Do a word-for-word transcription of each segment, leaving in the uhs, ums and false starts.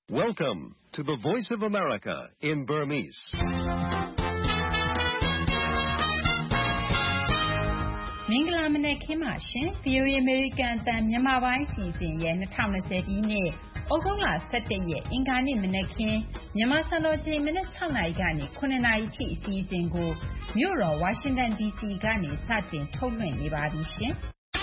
Welcome to the Voice of America in Burmese. Mingla Mane Kimashin, V O A American Tan Yamabai season, Yen, Thomas Edine, Ogola Saturday, Ingani Menekin, Yamasaloji Minachana Gani, Kunanaichi season go, Muro, Washington D C Gani, Satin, Tolwin, Libadishin.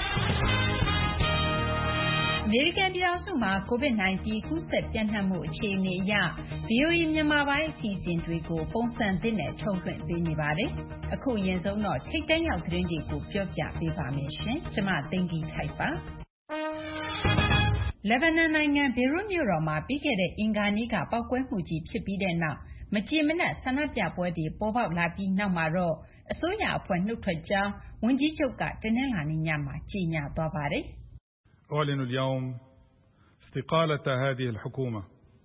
American Biasuma, COVID nineteen, Kusep Yanhamu, Chini Ya, V O A Yamabai season to go, Bonstan Dinner, Tolwin, Binibadi. A cool years or not, take down your drinking book, Pyokia, Biba Mission, Chama Dengi Taifa. Lebanon and Birumuroma, bigger Inganiga, Bakwemuji, Chipidena, Majimina, Sanapia Body, Boba Lapi, Namaro, a soya point Nutraja, Winji Joka, Tenelani Yama, Gina Babari. أعلن اليوم استقالة هذه الحكومة.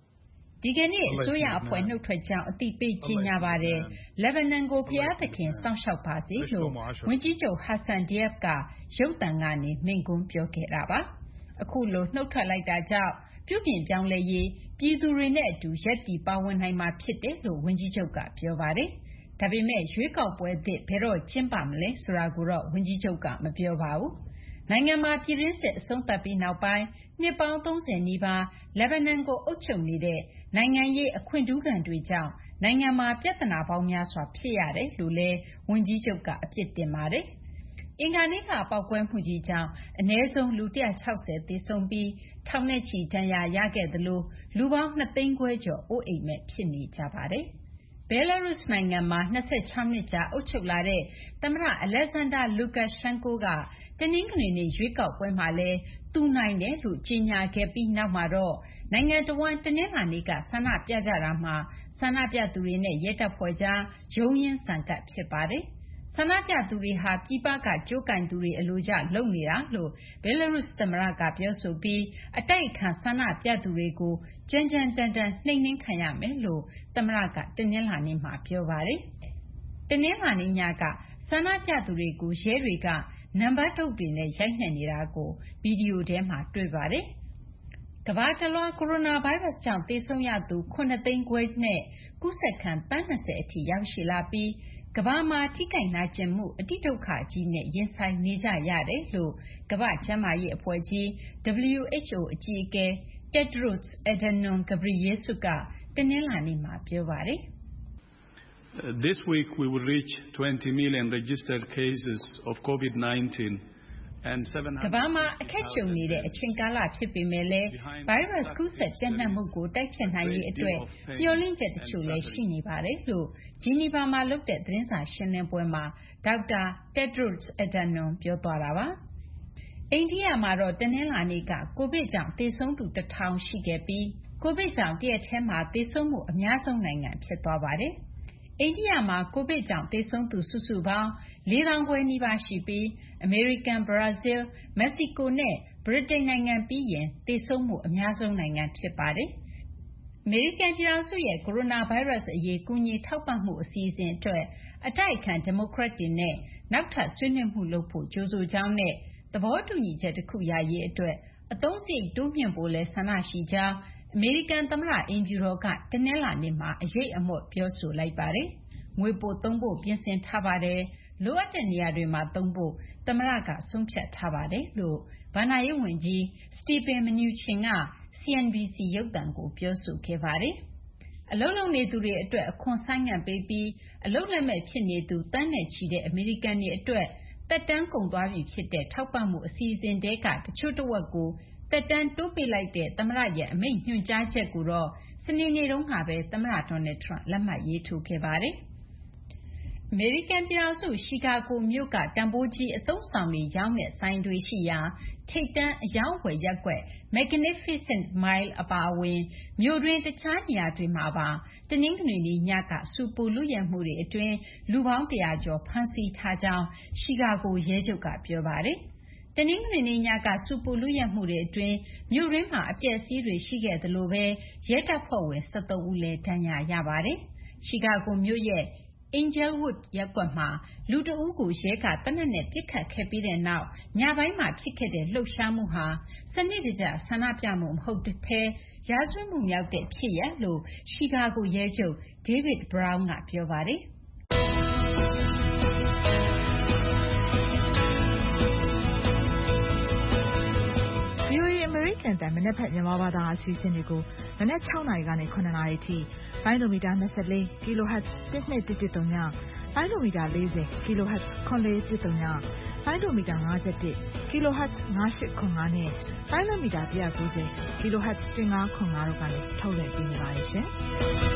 Digani, Soya point Nutraja, Tipi Gina Bade, Lebanon go Piatakin, Sanshao Pasi, Winjijo Hassan Diabka, Jotangani, Mingun Pyoke Raba. A cool load, no try like that job. Pupin Jang Lay, Pizu Renet, do Jetty Bawenheima Pite, Winjijoka, Piovade. Tabime, Shwiko, where the Pero Chimpamle, Suraguro, Winjijoka, Mapiovau. Nangama Pirinset, Sontapi now by, Nepal Dons and Niba, Lebanon go Ocho Nide, Nangaye, a Quindugan Dujao, Nangama Piatana Baumia Swap Piare, Lule, Winjijoka, Piete Mare. Inganika Bagwen Pujijao, and Nezo Lutia Chauset, the Sombi, Taunechi, Tanya Yaget the Lu, Luba, Nathing Guejo, O Eme, Pini Javade. Belarus Nangama, Nase Chamnija, Ocholare, Tamra, Alexander Lukashenkoga, the Ningrini, Jwika, Wemale, two nine, Lucinia, Kepi, Namaro, Nanga to one Tenelanika, Sanapia Jarama, Sanapia Durine, Yeta Poja, Joyan Sanka Pipade. Sanapia Duri ha Pipaka, Jokan Duri Eluja, Lonely Lo, Belarus Tamaraga, Yosobi, Ataika, Sanapia Durigo, Jenjan Dandan, Ning Kayame, Lo, Tamaraga, Tenelani Mapiovare. Tenelani Yaga, Sanapia Durigo, Jeriga, Number Tobine, Janirago, Video Dema, Drivare. Kavatalo coronavirus jump, Tesonyatu, Konating Great Ne, Gusekan, Banaseti, Yamshilapi. Gavama Tika Najemu, a Tito Kaji, Yensai Niza Yade, Lu, Gavachamaye Poji, W H O G K, Tedroots, Edanon Gabriesuka, Tenelani Mapiovare. This week we will reach twenty million registered cases of COVID nineteen. And seven hundred. Gavama, a catch needed a chinkala chippy mele, virus Kuset, Jenamugo, Dakshanai, Edway, Yolinja the Chule, Shini Bare, Jinibama looked at Drinsa Shenepoema, Doctor Tedroots Edanon, Piotarava. India Maro, Denelanika, Gobejam, they song to the town Shigebi, Gobejam, dear Tema, they somu, Miazong Nanga, Pietavare. India Ma, Gobejam, they song to Susuba, Lirango Niva Shibi. American, Brazil, Mexico, ne, Britain, and Bien, they so mu, Amazon and Chipade. American Pirasuye, coronavirus, ye Guni Taupamu season to a Taikan Democrat in ne, Nakta Swinham Hulopo, Jozo Jane, the Vortuni Jet Kuya ye to a don't say Domian Bole Sanashija, American Tamra in Buroka, Tenela Nima, a J Amo Piosu like Bare, Wipo Tombo, Piensen Tabare. Lower than Yadima Tombo, Tamaraga, Sumpia Tabade, Lo, Banaye Wenji, Stephen Menu Chinga, C N B C Yodango, Piosu Kevare. A lolo ne to a consignment baby, a lola me pine to Tanechi, the American near that dan Kongbavi Pit, Tapamu season deca, the Chotowago, that dan to be like the Tamaraya, main Hujaja Guro, Senini don't have it, Tamaraton, Lama ye to Kevare. American Pirazzo, Chicago, Muka, Damboji, a thousand young signed with Shia, take down a Yahweh Yagwe, magnificent mile about win, Mudrin the Chania Dreamaba, the Ningni Yaka, Supu Luya Muri, a drain, Luang Diajo, Pansy Tajao, Chicago Yejoka, Piovare. The Ningni Yaka, Supu Luya Muri, a drain, Murima, a Pia series, she get the Love, Yeta Poe, Sato Ule, Tanya Yabare, Chicago Muye. Angelwood ရပ်ကွက်မှာလူတဦးကိုရဲကသေနတ်နဲ့ပစ်ခတ်ခဲ့ပြီးတဲ့နောက်ညပိုင်းမှာဖြစ်ခဲ့တဲ့လှုပ်ရှားမှုဟာစနစ်တကျဆန္ဒပြမှုမဟုတ်ဘဲရာဇဝတ်မှုမြောက်တဲ့ဖြစ်ရပ်လို့ရှီကာဂိုရဲချုပ် David Brown ကပြောပါတယ်။ဗွီအိုအေ အမေရိကန်အသံမနက်ဖြန်မြန်မာဘာသာအစီအစဉ်တွေကိုမနက်၆နာရီကနေ၇နာရီထိလိုင်းဒိုမီတာ၂၄ kHz တစ်နှစ်တစ်တစ်သုံးညလိုင်းဒိုမီတာ၄၀ kHz ခွန်လေးတစ်သုံးညလိုင်းဒိုမီတာ၅၁ kHz ၅၈ခွန်၅နဲ့လိုင်းဒိုမီတာ၁၉၀ kHz ၁၅ခွန်၅တို့ကနေထုတ်လွှင့်ပေးနေပါတယ်ရှင်။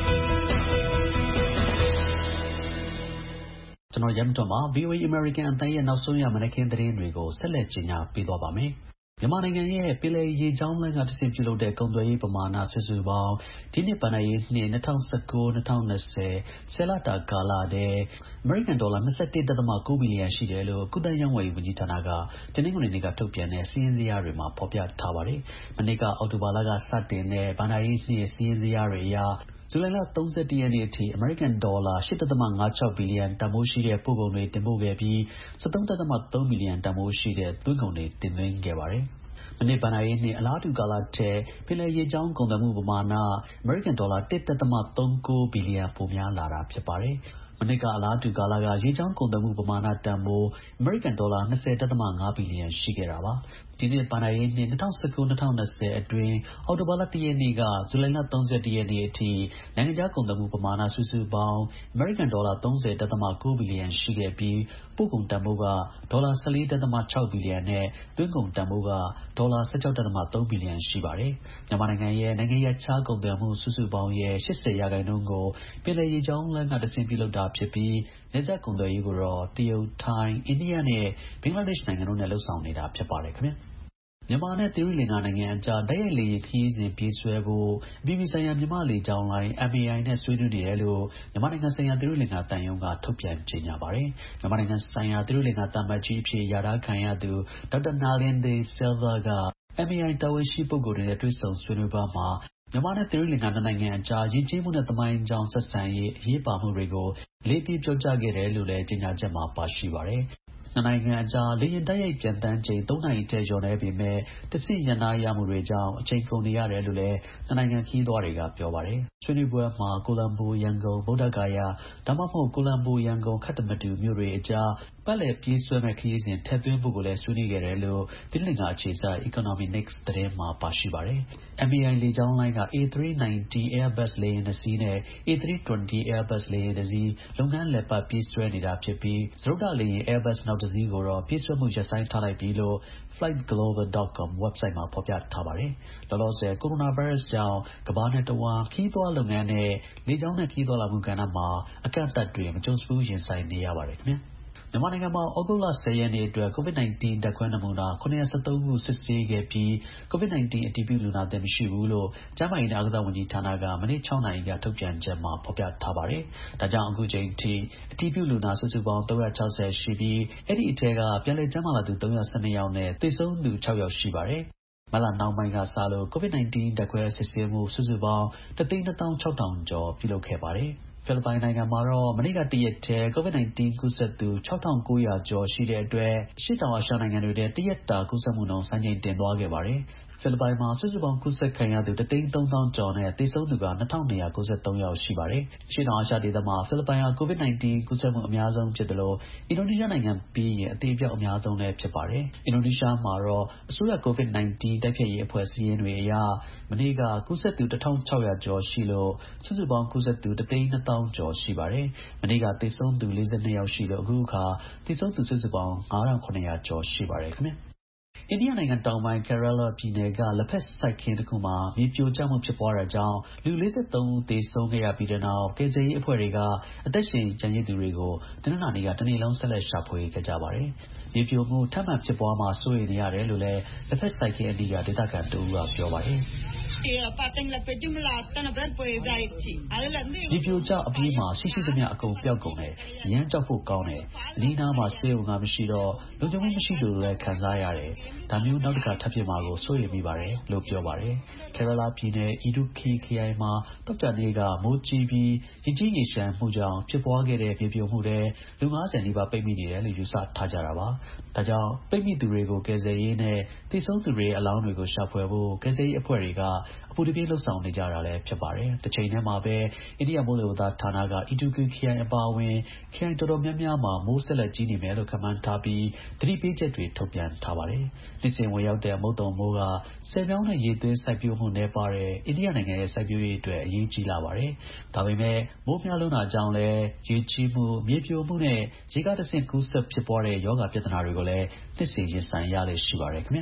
ကျွန်တော်ရမ်တွန်မှာ ဗွီအိုအေ American အသံရဲ့နောက်ဆုံးရမနက်ခင်းသတင်းတွေကိုဆက်လက်ကြီးညာပေးသွားပါမယ်။မြန်မာနိုင်ငံရဲ့ပင်လယ်ရေကြောင်းလမ်းကတဆင့်ပြုလုပ်တဲ့ကုန်သွယ်ရေးပမာဏစုစုပေါင်းဒီနှစ်ဘဏ္ဍာရေးနှစ်၂၀၁၉-၂၀၂၀ ဆယ်လတာကာလထဲအမေရိကန်ဒေါ်လာ၂၁.၉ ဘီလီယံရှိတယ်လို့ကုသရေးဝန်ကြီးဌာနကတနင်္ဂနွေနေ့ကထုတ်ပြန်တဲ့စာရင်းဇယားတွေမှာဖော်ပြထားပါတယ်။မနေ့ကအောက်တိုဘာလကစတင်တဲ့ဘဏ္ဍာရေးနှစ်စာရင်းဇယားတွေအရဇူလိုင်လ၃၁ရက်နေ့အထိအမေရိကန်ဒေါ်လာ၈.၅၆ ဘီလီယံတန်ဖိုးရှိတဲ့ပို့ကုန်တွေတင်ပို့ခဲ့ပြီး၁၃.၃ ဘီလီယံတန်ဖိုးရှိတဲ့သွင်းကုန်တွေတင်သွင်းခဲ့ပါတယ်။မနေ့ဘဏ္ဍာရေးနှစ်အလားတူကာလထက်ပင်လယ်ရေကြောင်းကုန်သွယ်မှုပမာဏအမေရိကန်ဒေါ်လာ၁.၃၉ ဘီလီယံပိုများလာတာဖြစ်ပါတယ်။မနှစ်ကအလားတူကာလကရေကြောင်းကုန်သွယ်မှုပမာဏတန်ဖိုးအမေရိကန်ဒေါ်လာ၂၀.၅ ဘီလီယံရှိခဲ့တာပါ။ဒီနှစ်ဘဏ္ဍာရေးနှစ်၂၀၁၉-၂၀၂၀အတွင်းအောက်တိုဘာလ၁ရက်နေ့ကဇူလိုင်လ၃၁ရက်နေ့အထိနိုင်ငံခြားကုန်သွယ်မှုပမာဏစုစုပေါင်းအမေရိကန်ဒေါ်လာ၃၀.၉ ဘီလီယံရှိခဲ့ပြီးပို့ကုန်တန်ဖိုးကဒေါ်လာ၁၄.၆ ဘီလီယံနဲ့သွင်းကုန်တန်ဖိုးကဒေါ်လာ၁၆.၃ ဘီလီယံရှိပါတယ်။မြန်မာနိုင်ငံရဲ့နိုင်ငံရပ်ခြားကုန်သွယ်မှုစုစုပေါင်းရဲ့၈၀ရာခိုင်နှုန်းကိုပင်လယ်ရေကြောင်းလမ်းကတဆင့်ပြုလုပ်တာဖြစ်ပြီးနယ်စပ်ကုန်သွယ်ရေးကိုတော့တရုတ်၊ထိုင်း၊အိန္ဒိယနဲ့ဘင်္ဂလားဒေ့ရှ်နိုင်ငံတို့နဲ့လုပ်ဆောင်နေတာဖြစ်ပါတယ်ခင်ဗျာ။မြန်မာနဲ့သီရိလင်္ကာနိုင်ငံအကြားတိုက်ရိုက်လေယာဉ်ခရီးစဉ်ပြေးဆွဲဖို့အပြည်ပြည်ဆိုင်ရာမြန်မာ့လေကြောင်းလိုင်း M A I နဲ့ဆွေးနွေးနေတယ်လို့မြန်မာနိုင်ငံဆိုင်ရာသီရိလင်္ကာသံရုံးကထုတ်ပြန်ကြေညာပါတယ်။မြန်မာနိုင်ငံဆိုင်ရာသီရိလင်္ကာသံအမတ်ကြီးအဖြစ်လျာထားခံရသူဒေါက်တာ Nalin De Silva က M A I တာဝန်ရှိပုဂ္ဂိုလ်တွေနဲ့တွေ့ဆုံဆွေးနွေးပွဲမှာမြန်မာနဲ့သီရိလင်္ကာနှစ်နိုင်ငံအကြားယဉ်ကျေးမှုနဲ့သမိုင်းကြောင်းဆက်ဆံရေးအရေးပါမှုတွေကိုအလေးပေးပြောကြားခဲ့တယ်လို့လည်းကြေညာချက်မှာပါရှိပါတယ်။နှစ်နိုင်ငံအကြားလေယာဉ်တိုက်ရိုက်ပျံသန်းချိန်သုံးနာရီထက်လျော့နည်းပေမဲ့တဆင့်ရပ်နားရမှုတွေကြောင့်အချိန်ကုန်နေရတယ်လို့လည်းနှစ်နိုင်ငံခရီးသွားတွေကပြောပါတယ်။ဆွေးနွေးပွဲမှာကိုလံဘို-ရန်ကုန်-ဗုဒ္ဓဂါယာဒါမှမဟုတ်ကိုလံဘို-ရန်ကုန်-ခတ္တမတူမြို့တွေအကြားပတ်လည်ပြေးဆွဲမဲ့ခရီးစဉ်ထည့်သွင်းဖို့ကိုလည်းဆွေးနွေးခဲ့တယ်လို့သီရိလင်္ကာအခြေစိုက် Econominews သတင်းမှာပါရှိပါတယ်။ M A I လေကြောင်းလိုင်းက A three ninety Airbus လေယာဉ်နှစ်စီးနဲ့ A three twenty Airbus လေယာဉ်တစ်စီးလုပ်ငန်းလည်ပတ်ပြေးဆွဲနေတာဖြစ်ပြီးစတုတ္ထလေယာဉ် Airbus နောက်တစ်စီးကိုတော့ပြေးဆွဲမှုရပ်ဆိုင်းထားလိုက်ပြီလို့ flight global dot com website မှာဖော်ပြထားပါတယ်။လောလောဆယ်ကိုရိုနာဗိုင်းရပ်စ်ကြောင့်ကမ္ဘာနဲ့တဝန်းခရီးသွားလုပ်ငန်းနဲ့လေကြောင်းနဲ့ခရီးသွားလာမှုကဏ္ဍမှာအကန့်အသတ်တွေမကြုံစဖူးရင်ဆိုင်နေရပါတယ်ခင်ဗျာ။မြန်မာနိုင်ငံမှာဩဂုတ်လ၁၀ရက်နေ့အတွက် COVID nineteen ဓာတ်ခွဲနမူနာ၇၁၃ခုစစ်ဆေးခဲ့ပြီး COVID nineteen အတည်ပြုလူနာသစ်မရှိဘူးလို့ကျန်းမာရေးနဲ့အားကစားဝန်ကြီးဌာနကမနေ့၆နာရီကထုတ်ပြန်ချက်မှာဖော်ပြထားပါတယ်။ဒါကြောင့်အခုချိန်ထိအတည်ပြုလူနာစုစုပေါင်း၃၆၀ရှိပြီးအဲ့ဒီအထဲကပြန်လည်ကျန်းမာလာသူ၃၁၂ယောက်နဲ့သေဆုံးသူ၆ယောက်ရှိပါတယ်။မတ်လနှောင်းပိုင်းကစလို့ COVID nineteen ဓာတ်ခွဲစစ်ဆေးမှုစုစုပေါင်းတစ်သိန်းနှစ်သောင်းခြောက်ထောင်ကျော်ပြုလုပ်ခဲ့ပါတယ်။ဖိလစ်ပိုင်နိုင်ငံမှာတော့မနေ့ကတရက်တည်း COVID nineteen ကူးစက်သူ၆ထောင်ကိုးရာကျော်ရှိတဲ့အတွက်အရှေ့တောင်အာရှနိုင်ငံတွေထဲတရက်တာကူးစက်မှုနှုန်းစံချိန်တင်သွားခဲ့ပါတယ်။ဖိလစ်ပိုင်မှာစုစုပေါင်းကူးစက်ခံရသူတစ်သိန်းသုံးသောင်းကျော်နဲ့သေဆုံးသူကနှစ်ထောင်နှစ်ရာကိုးဆယ်သုံးယောက်ရှိပါတယ်။အရှေ့တောင်အာရှဒေသမှာဖိလစ်ပိုင်ဟာ COVID nineteen ကူးစက်မှုအများဆုံးဖြစ်တယ်လို့အင်ဒိုနီးရှားနိုင်ငံပြီးရင်အသေအပျောက်အများဆုံးလည်းဖြစ်ပါတယ်။အင်ဒိုနီးရှားမှာတော့အစိုးရ COVID nineteen တိုက်ဖျက်ရေးအဖွဲ့စာရင်းတွေအရမနေ့ကကူးစက်သူတစ်ထောင်ခြောက်ရာကျော်ရှိလို့စုစုပေါင်းကူးစက်သူတစ်သိန်းနှစ်သောင်းကျော်ရှိပါတယ်။မနေ့ကသေဆုံးသူ၄၂ယောက်ရှိလို့အခုအခါသေဆုံးသူစုစုပေါင်းငါးထောင်ခုနှစ်ရာကျော်ရှိပါတယ်ခင်ဗျာ။အိန္ဒိယနိုင်ငံတောင်ပိုင်း Kerala ပြည်နယ်ကလက်ဖက်စိုက်ခင်းတစ်ခုမှာမြေပြိုကျမှုဖြစ်ပွားတာကြောင့်လူ၄၃ဦးသေဆုံးခဲ့ရပြီးတဲ့နောက်ကယ်ဆယ်ရေးအဖွဲ့တွေကအသက်ရှင်ကျန်ရစ်သူတွေကိုတနင်္လာနေ့ကတနေ့လုံးဆက်လက်ရှာဖွေခဲ့ကြပါတယ်။မြေပြိုမှုထပ်မံဖြစ်ပွားမှာစိုးရိမ်နေရတယ်လို့လည်းလက်ဖက်စိုက်ခင်းအနီးကဒေသခံတဦးကပြောပါတယ်။ဒီပြိုကျအပြေးမှာရှိရှိသမျှအကုန်ပျောက်ကုန်တယ်ရမ်းကြောက်ဖို့ကောင်းတယ်အနီးနားမှာဆေးရုံကမရှိတော့လုံခြုံမှုမရှိလို့လည်းခံစားရတယ်ဒါမျိုးနောက်တစ်ခါထပ်ဖြစ်မှာကိုစိုးရိမ်မိပါတယ်လို့ပြောပါတယ်ကေရလာပြည်နယ်အီဒူခီခရိုင်မှာတောက်ကြနေ့ကမိုးကြီးပြီးရကြီးရေရှမ်းမှုကြောင့်ဖြစ်ပွားခဲ့တဲ့မြေပြိုမှုတွေလူ၅၀နီးပါးပိတ်မိနေတယ်လို့ယူဆထားကြတာပါဒါကြောင့်ပိတ်မိသူတွေကိုကယ်ဆယ်ရေးနဲ့တိစုံသူတွေအလောင်းတွေကိုရှာဖွေဖို့ကယ်ဆယ်ရေးအဖွဲ့တွေကအပူတပြင်းလှုပ်ဆောင်နေကြတာလည်းဖြစ်ပါတယ်တစ်ချိန်တည်းမှာပဲအိန္ဒိယမိုးလေဝသဌာနကအီဒူခီခရိုင်အပါအဝင်ခရိုင်တော်တော်များများမှာမိုးဆက်လက်ကြီးနေမယ်လို့ခန့်မှန်းထားပြီးသတိပေးချက်တွေထုတ်ပြန်ထားပါတယ်နှစ်စဉ်ဝင်ရောက်တဲ့မုတ်တုံမိုးကဆယ်ပြောင်းနဲ့ရေသွင်းစိုက်ပျိုးမှုနည်းပါးတဲ့အိန္ဒိယနိုင်ငံရဲ့စိုက်ပျိုးရေးအတွက်အရေးကြီးလာပါတယ်ဒါပေမဲ့မိုးများလွန်းတာကြောင့်လည်းရေကြီးမှုမြေပြိုမှုနဲ့ရေကတဆင့်ကူးစက်ဖြစ်ပွားတဲ့ရောဂါပြဿနာတွေကိုလည်းနှစ်စဉ်ရင်ဆိုင်ရလေရှိပါတယ်ခင်ဗျာ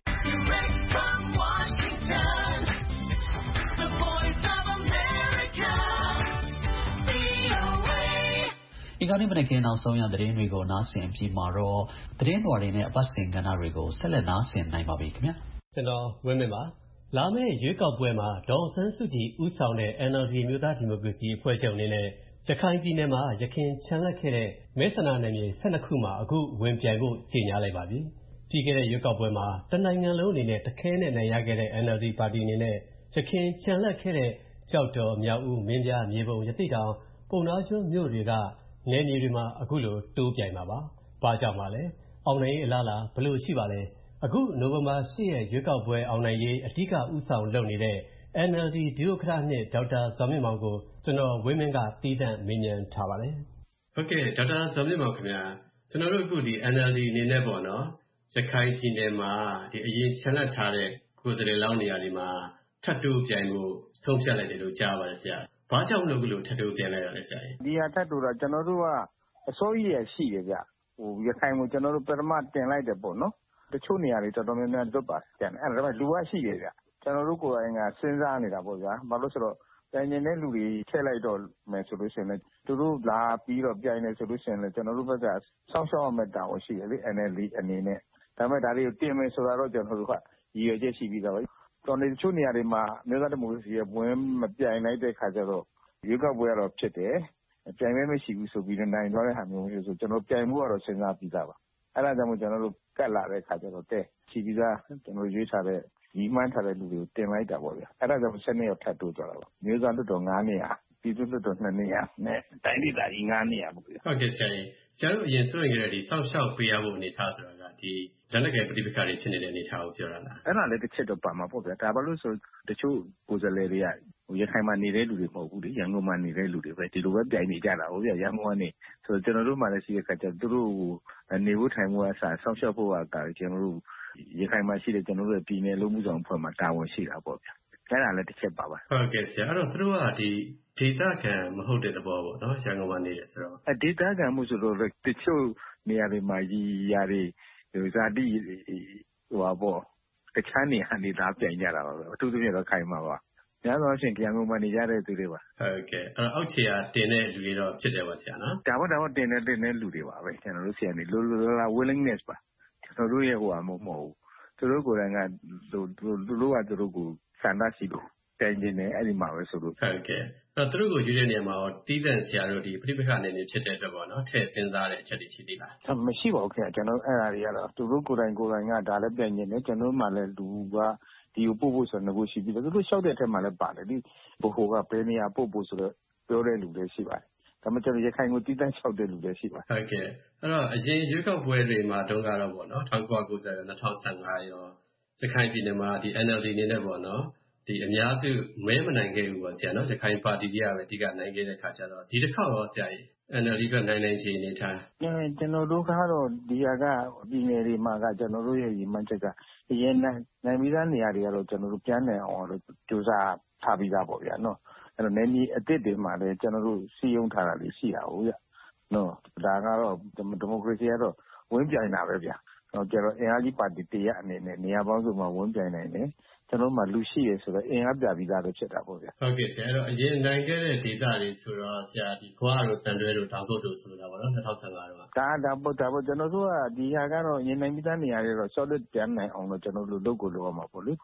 အင်္ဂါနေ့မနက်ခင်းနောက်ဆုံးရသတင်းတွေကိုနားဆင်ပြီးမှာတော့သတင်းတော်တွေနဲ့အပတ်စဉ်ကဏ္ဍတွေကိုဆက်လက်နားဆင်နိုင်ပါပြီခင်ဗျာကျွန်တော်ဝင်းမင်းပါလာမယ့်ရွေးကောက်ပွဲမှာဒေါ်အောင်ဆန်းစုကြည်ဦးဆောင်တဲ့ N L D မျိုးသားဒီမိုကရေစီအဖွဲ့ချုပ်အနေနဲ့ရခိုင်ပြည်နယ်မှာရခိုင်ချန်လက်ခဲ့တဲ့မဲဆန္ဒနယ်မြေ၁၂ခုမှာအခုဝင်ပြိုင်ဖို့ကြေညာလိုက်ပါပြီပြီးခဲ့တဲ့ရွေးကောက်ပွဲမှာတနိုင်ငံလုံးအနေနဲ့တခဲနဲ့နိုင်ရခဲ့တဲ့ N L D ပါတီအနေနဲ့ရခိုင်ချန်လက်ခဲ့တဲ့ကြောက်တော်မြောက်ဦးမင်းပြားမြေပုံရသေ့တောင်ပုံနာကျွန်းမြို့တွေကနယ်မြေတွေမှာအခုလိုတိုးပြိုင်မှာပါ။ဘာကြောင့်ပါလဲ။အောင်နိုင်ရေးအလားလားဘယ်လိုရှိပါလဲ။အခုနိုဝင်ဘာ၈ရက်ရွေးကောက်ပွဲအောင်နိုင်ရေးအဓိကဥဆောင်လုပ်နေတဲ့ N L D ဒုဥက္ကဋ္ဌနှစ်ဒေါက်တာဇော်မြင့်မောင်ကိုကျွန်တော်ဝင်းမင်းကတီးသန့်မေးမြန်းထားပါတယ်။ဟုတ်ကဲ့ဒေါက်တာဇော်မြင့်မောင်ခင်ဗျာကျွန်တော်တို့အခုဒီ N L D အနေနဲ့ပေါ့နော်ရခိုင်ပြည်နယ်မှာဒီအရင်ချန်လက်ထားတဲ့ကိုယ်စားလှယ်လောင်းနေရာတွေမှာထပ်တိုးပြိုင်မှုဆုံးဖြတ်လိုက်တယ်လို့ကြားပါတယ်ဆရာ။ဘာကြောင့်လို့ကလို့ထပ်တိုးပြန်လိုက်ရလဲဆရာ။ဒီဟာထပ်တိုးတော့ကျွန်တော်တို့ကအစိုးရရှိတယ်ဗျ။ဟိုရခိုင်ကိုကျွန်တော်တို့ပထမတင်လိုက်တယ်ပေါ့နော်။တချို့နေရာတွေတော်တော်များများလွတ်ပါကျန်တယ်။အဲ့ဒါပေမဲ့လူကရှိတယ်ဗျ။ကျွန်တော်တို့ကိုယ်တိုင်ကစဉ်းစားနေတာပေါ့ဗျာ။ဘာလို့ဆိုတော့ပြိုင်နေတဲ့လူတွေထည့်လိုက်တော့မယ်ဆိုလို့ရှိရင်လည်းသူတို့လာပြီးတော့ပြိုင်နေဆိုလို့ရှိရင်လည်းကျွန်တော်တို့ဘက်ကစောင့်ရှောက်ရမယ့်တာဝန်ရှိတယ်လေ N L D အနေနဲ့ဒါပေမဲ့ဒါတွေကိုတင်မယ်ဆိုတာတော့ကျွန်တော်တို့ကရည်ရွယ်ချက်ရှိပြီးသားပဲတော်နေတချို့နေရာတွေမှာမြို့သားဒီမိုကရေစီရဲ့ဝင်မပြိုင်လိုက်တဲ့ခါကျတော့ရွေးကောက်ပွဲကတော့ဖြစ်တယ်ပြိုင်မဲမရှိဘူးဆိုပြီးတော့နိုင်သွားတဲ့ဟာမျိုးမျိုးဆိုကျွန်တော်ပြိုင်မှုကတော့စဉ်းစားပြီးသားပါအဲ့ဒါကြောင့်မို့ကျွန်တော်တို့ကတ်လာတဲ့ခါကျတော့တဲ့ချီပြီးသားကျွန်တော်ရွေးထားတဲ့ဒီမှန်းထားတဲ့လူတွေကိုတင်လိုက်တာပေါ့ဗျအဲ့ဒါကြောင့်ဆက်နေရထပ်တိုးကြတာပါမြို့သားလွတ်တော်၅နေရာပြည်သူ့လွတ်တော်၂နေရာနဲ့တိုင်းဒေသကြီး၅နေရာပေါ့ဗျဟုတ်ကဲ့ဆရာကြီးဆရာတို့အရင်ဆိုရင်ကြတဲ့ဒီစောင့်ရှောက်ပေးရဖို့အနေထားဆိုတာကဒီလက်လက်ငယ်ပဋိပက္ခတွေဖြစ်နေတဲ့အနေထားကိုပြောတာလားအဲ့ဒါလည်းတစ်ချက်တော့ပါမှာပေါ့ဗျာဒါဘာလို့ဆိုတချို့ကိုယ်စားလှယ်တွေကဟိုရခိုင်မှာနေတဲ့လူတွေမဟုတ်ဘူးလေရန်ကုန်မှာနေတဲ့လူတွေပဲဒီလိုပဲပြိုင်နေကြတာဟုတ်ဗျာရန်ကုန်ကနေဆိုတော့ကျွန်တော်တို့မှလည်းရှိတဲ့ခါကျသူတို့နေဖို့ထိုင်ဖို့အစားစောင့်ရှောက်ဖို့အကာကျွန်တော်တို့ရခိုင်မှာရှိတဲ့ကျွန်တော်တို့ပြည်နယ်လုံးမှုဆောင်အဖွဲ့မှာတာဝန်ရှိတာပေါ့ဗျာအဲ့ဒါလည်းတစ်ချက်ပါပါဟုတ်ကဲ့ဆရာအဲ့တော့သူတို့ကဒီဒေသခံမဟုတ်တဲ့သဘောပေါ့နော်ရန်ကုန်မှာနေတယ်ဆိုတော့အဒေသခံမှုဆိုတော့တချို့နေရာတွေမှာကြီးရာတွေဟိုဇာတိဟိုပါပေါ့တခြားနေရာနေသားပြိုင်ကြတာပါပဲအထူးသဖြင့်တော့ခိုင်မှာပါများသောအားဖြင့်ကြံကုန်မှာနေကြတဲ့သူတွေပါဟုတ်ကဲ့အဲ့အောက်ခြေကတင်တဲ့လူတွေတော့ဖြစ်တယ်ပါဆရာနော်ဒါမှဒါမှတင်တဲ့တင်တဲ့လူတွေပါပဲကျွန်တော်တို့ဆရာနေလိုလိုလာ willingness ပါကျွန်တော်တို့ရဲ့ဟိုဟာမဟုတ်မဟုတ်သူတို့ကိုယ်တိုင်ကသူတို့ကသူတို့ကိုဆန္ဒရှိလို့တိုင်နေတယ်အဲ့ဒီမှာပဲဆိုလို့ဟုတ်ကဲ့အဲ့သူတို့ကိုယူတဲ့နေရာမှာတီးသန့်ဆရာတို့ဒီပြိပခအနေနဲ့ဖြစ်တဲ့အတွက်ပေါ့နော်ထည့်စဉ်းစားတဲ့အချက်တွေရှိသေးလားမရှိပါဘူးခင်ဗျကျွန်တော်အဲ့ဒါတွေကတော့သူတို့ကိုယ်တိုင်ကိုယ်တိုင်ကဒါလည်းပြိုင်နေတယ်ကျွန်တော်မှလည်းလူကဒီကိုပို့ဖို့ဆိုတော့ငိုရှိပြီးတော့သူတို့လျှောက်တဲ့အထက်မှာလည်းပါတယ်ဒီဘိုဟိုကဘယ်နေရာပို့ဖို့ဆိုတော့ပြောတဲ့လူတွေရှိပါတယ်ဒါမှကျွန်တော်ရခိုင်ကိုတီးတန့်လျှောက်တဲ့လူတွေရှိပါတယ်ဟုတ်ကဲ့အဲ့တော့အရင်ရွေးကောက်ပွဲတွေမှာတုန်းကတော့ပေါ့နော်၁၉၉၀ ၂၀၁၅ရောရခိုင်ပြည်နယ်မှာဒီ N L D အနေနဲ့ပေါ့နော်ဒီအများစုမဲမနိုင်ခဲ့ဘူးပေါ့ဆရာနော်ရခိုင်ပါတီကြီးကပဲအဓိကနိုင်ခဲ့တဲ့ခါကျတော့ဒီတစ်ခါတော့ဆရာကြီး N L D ကနိုင်နိုင်ချေနေထားကျွန်တော်တို့ကတော့ဒီဟာကပြည်နယ်တွေမှာကကျွန်တော်တို့ရဲ့ရည်မှန်းချက်ကအရင်နိုင်နိုင်ပြီးသားနေရာတွေကတော့ကျွန်တော်တို့ပြန်နိုင်အောင်လို့ကြိုးစားထားပြီးသားပေါ့ဗျာနော်အဲ့တော့နယ်မြေအသစ်တွေမှာလည်းကျွန်တော်တို့စီယုံထားတာလေးရှိတာဟုတ်ဗျနော်ဒါကတော့ဒီမိုကရေစီကတော့ဝင်ပြိုင်တာပဲဗျာတော့ကျတော့အင်အားကြီးပါတီတရအနေနဲ့နေရာပေါင်းစုံမှာဝင်ပြိုင်နိုင်တယ်ကျွန်တော်မှလူရှိရဆိုတော့အင်အားပြပြီးသားပဲဖြစ်တာပေါ့ဗျာဟုတ်ကဲ့ဆရာအဲ့တော့အရင်နိုင်ခဲ့တဲ့ဒေသတွေဆိုတော့ဆရာဒီခွားတို့တန်တွဲတို့တောင်ကုတ်တို့ဆိုတာပေါ့နော်၂၀၁၅တော့ဒါဒါပေါ့ဒါပေါ့ကျွန်တော်တို့ကဒီဟာကတော့ရင်နိုင်ပြီးသားနေရာတွေတော့ solid ပြန်နိုင်အောင်တော့ကျွန်တော်တို့လုပ်ကိုလုပ်ရမှာပေါ့လေ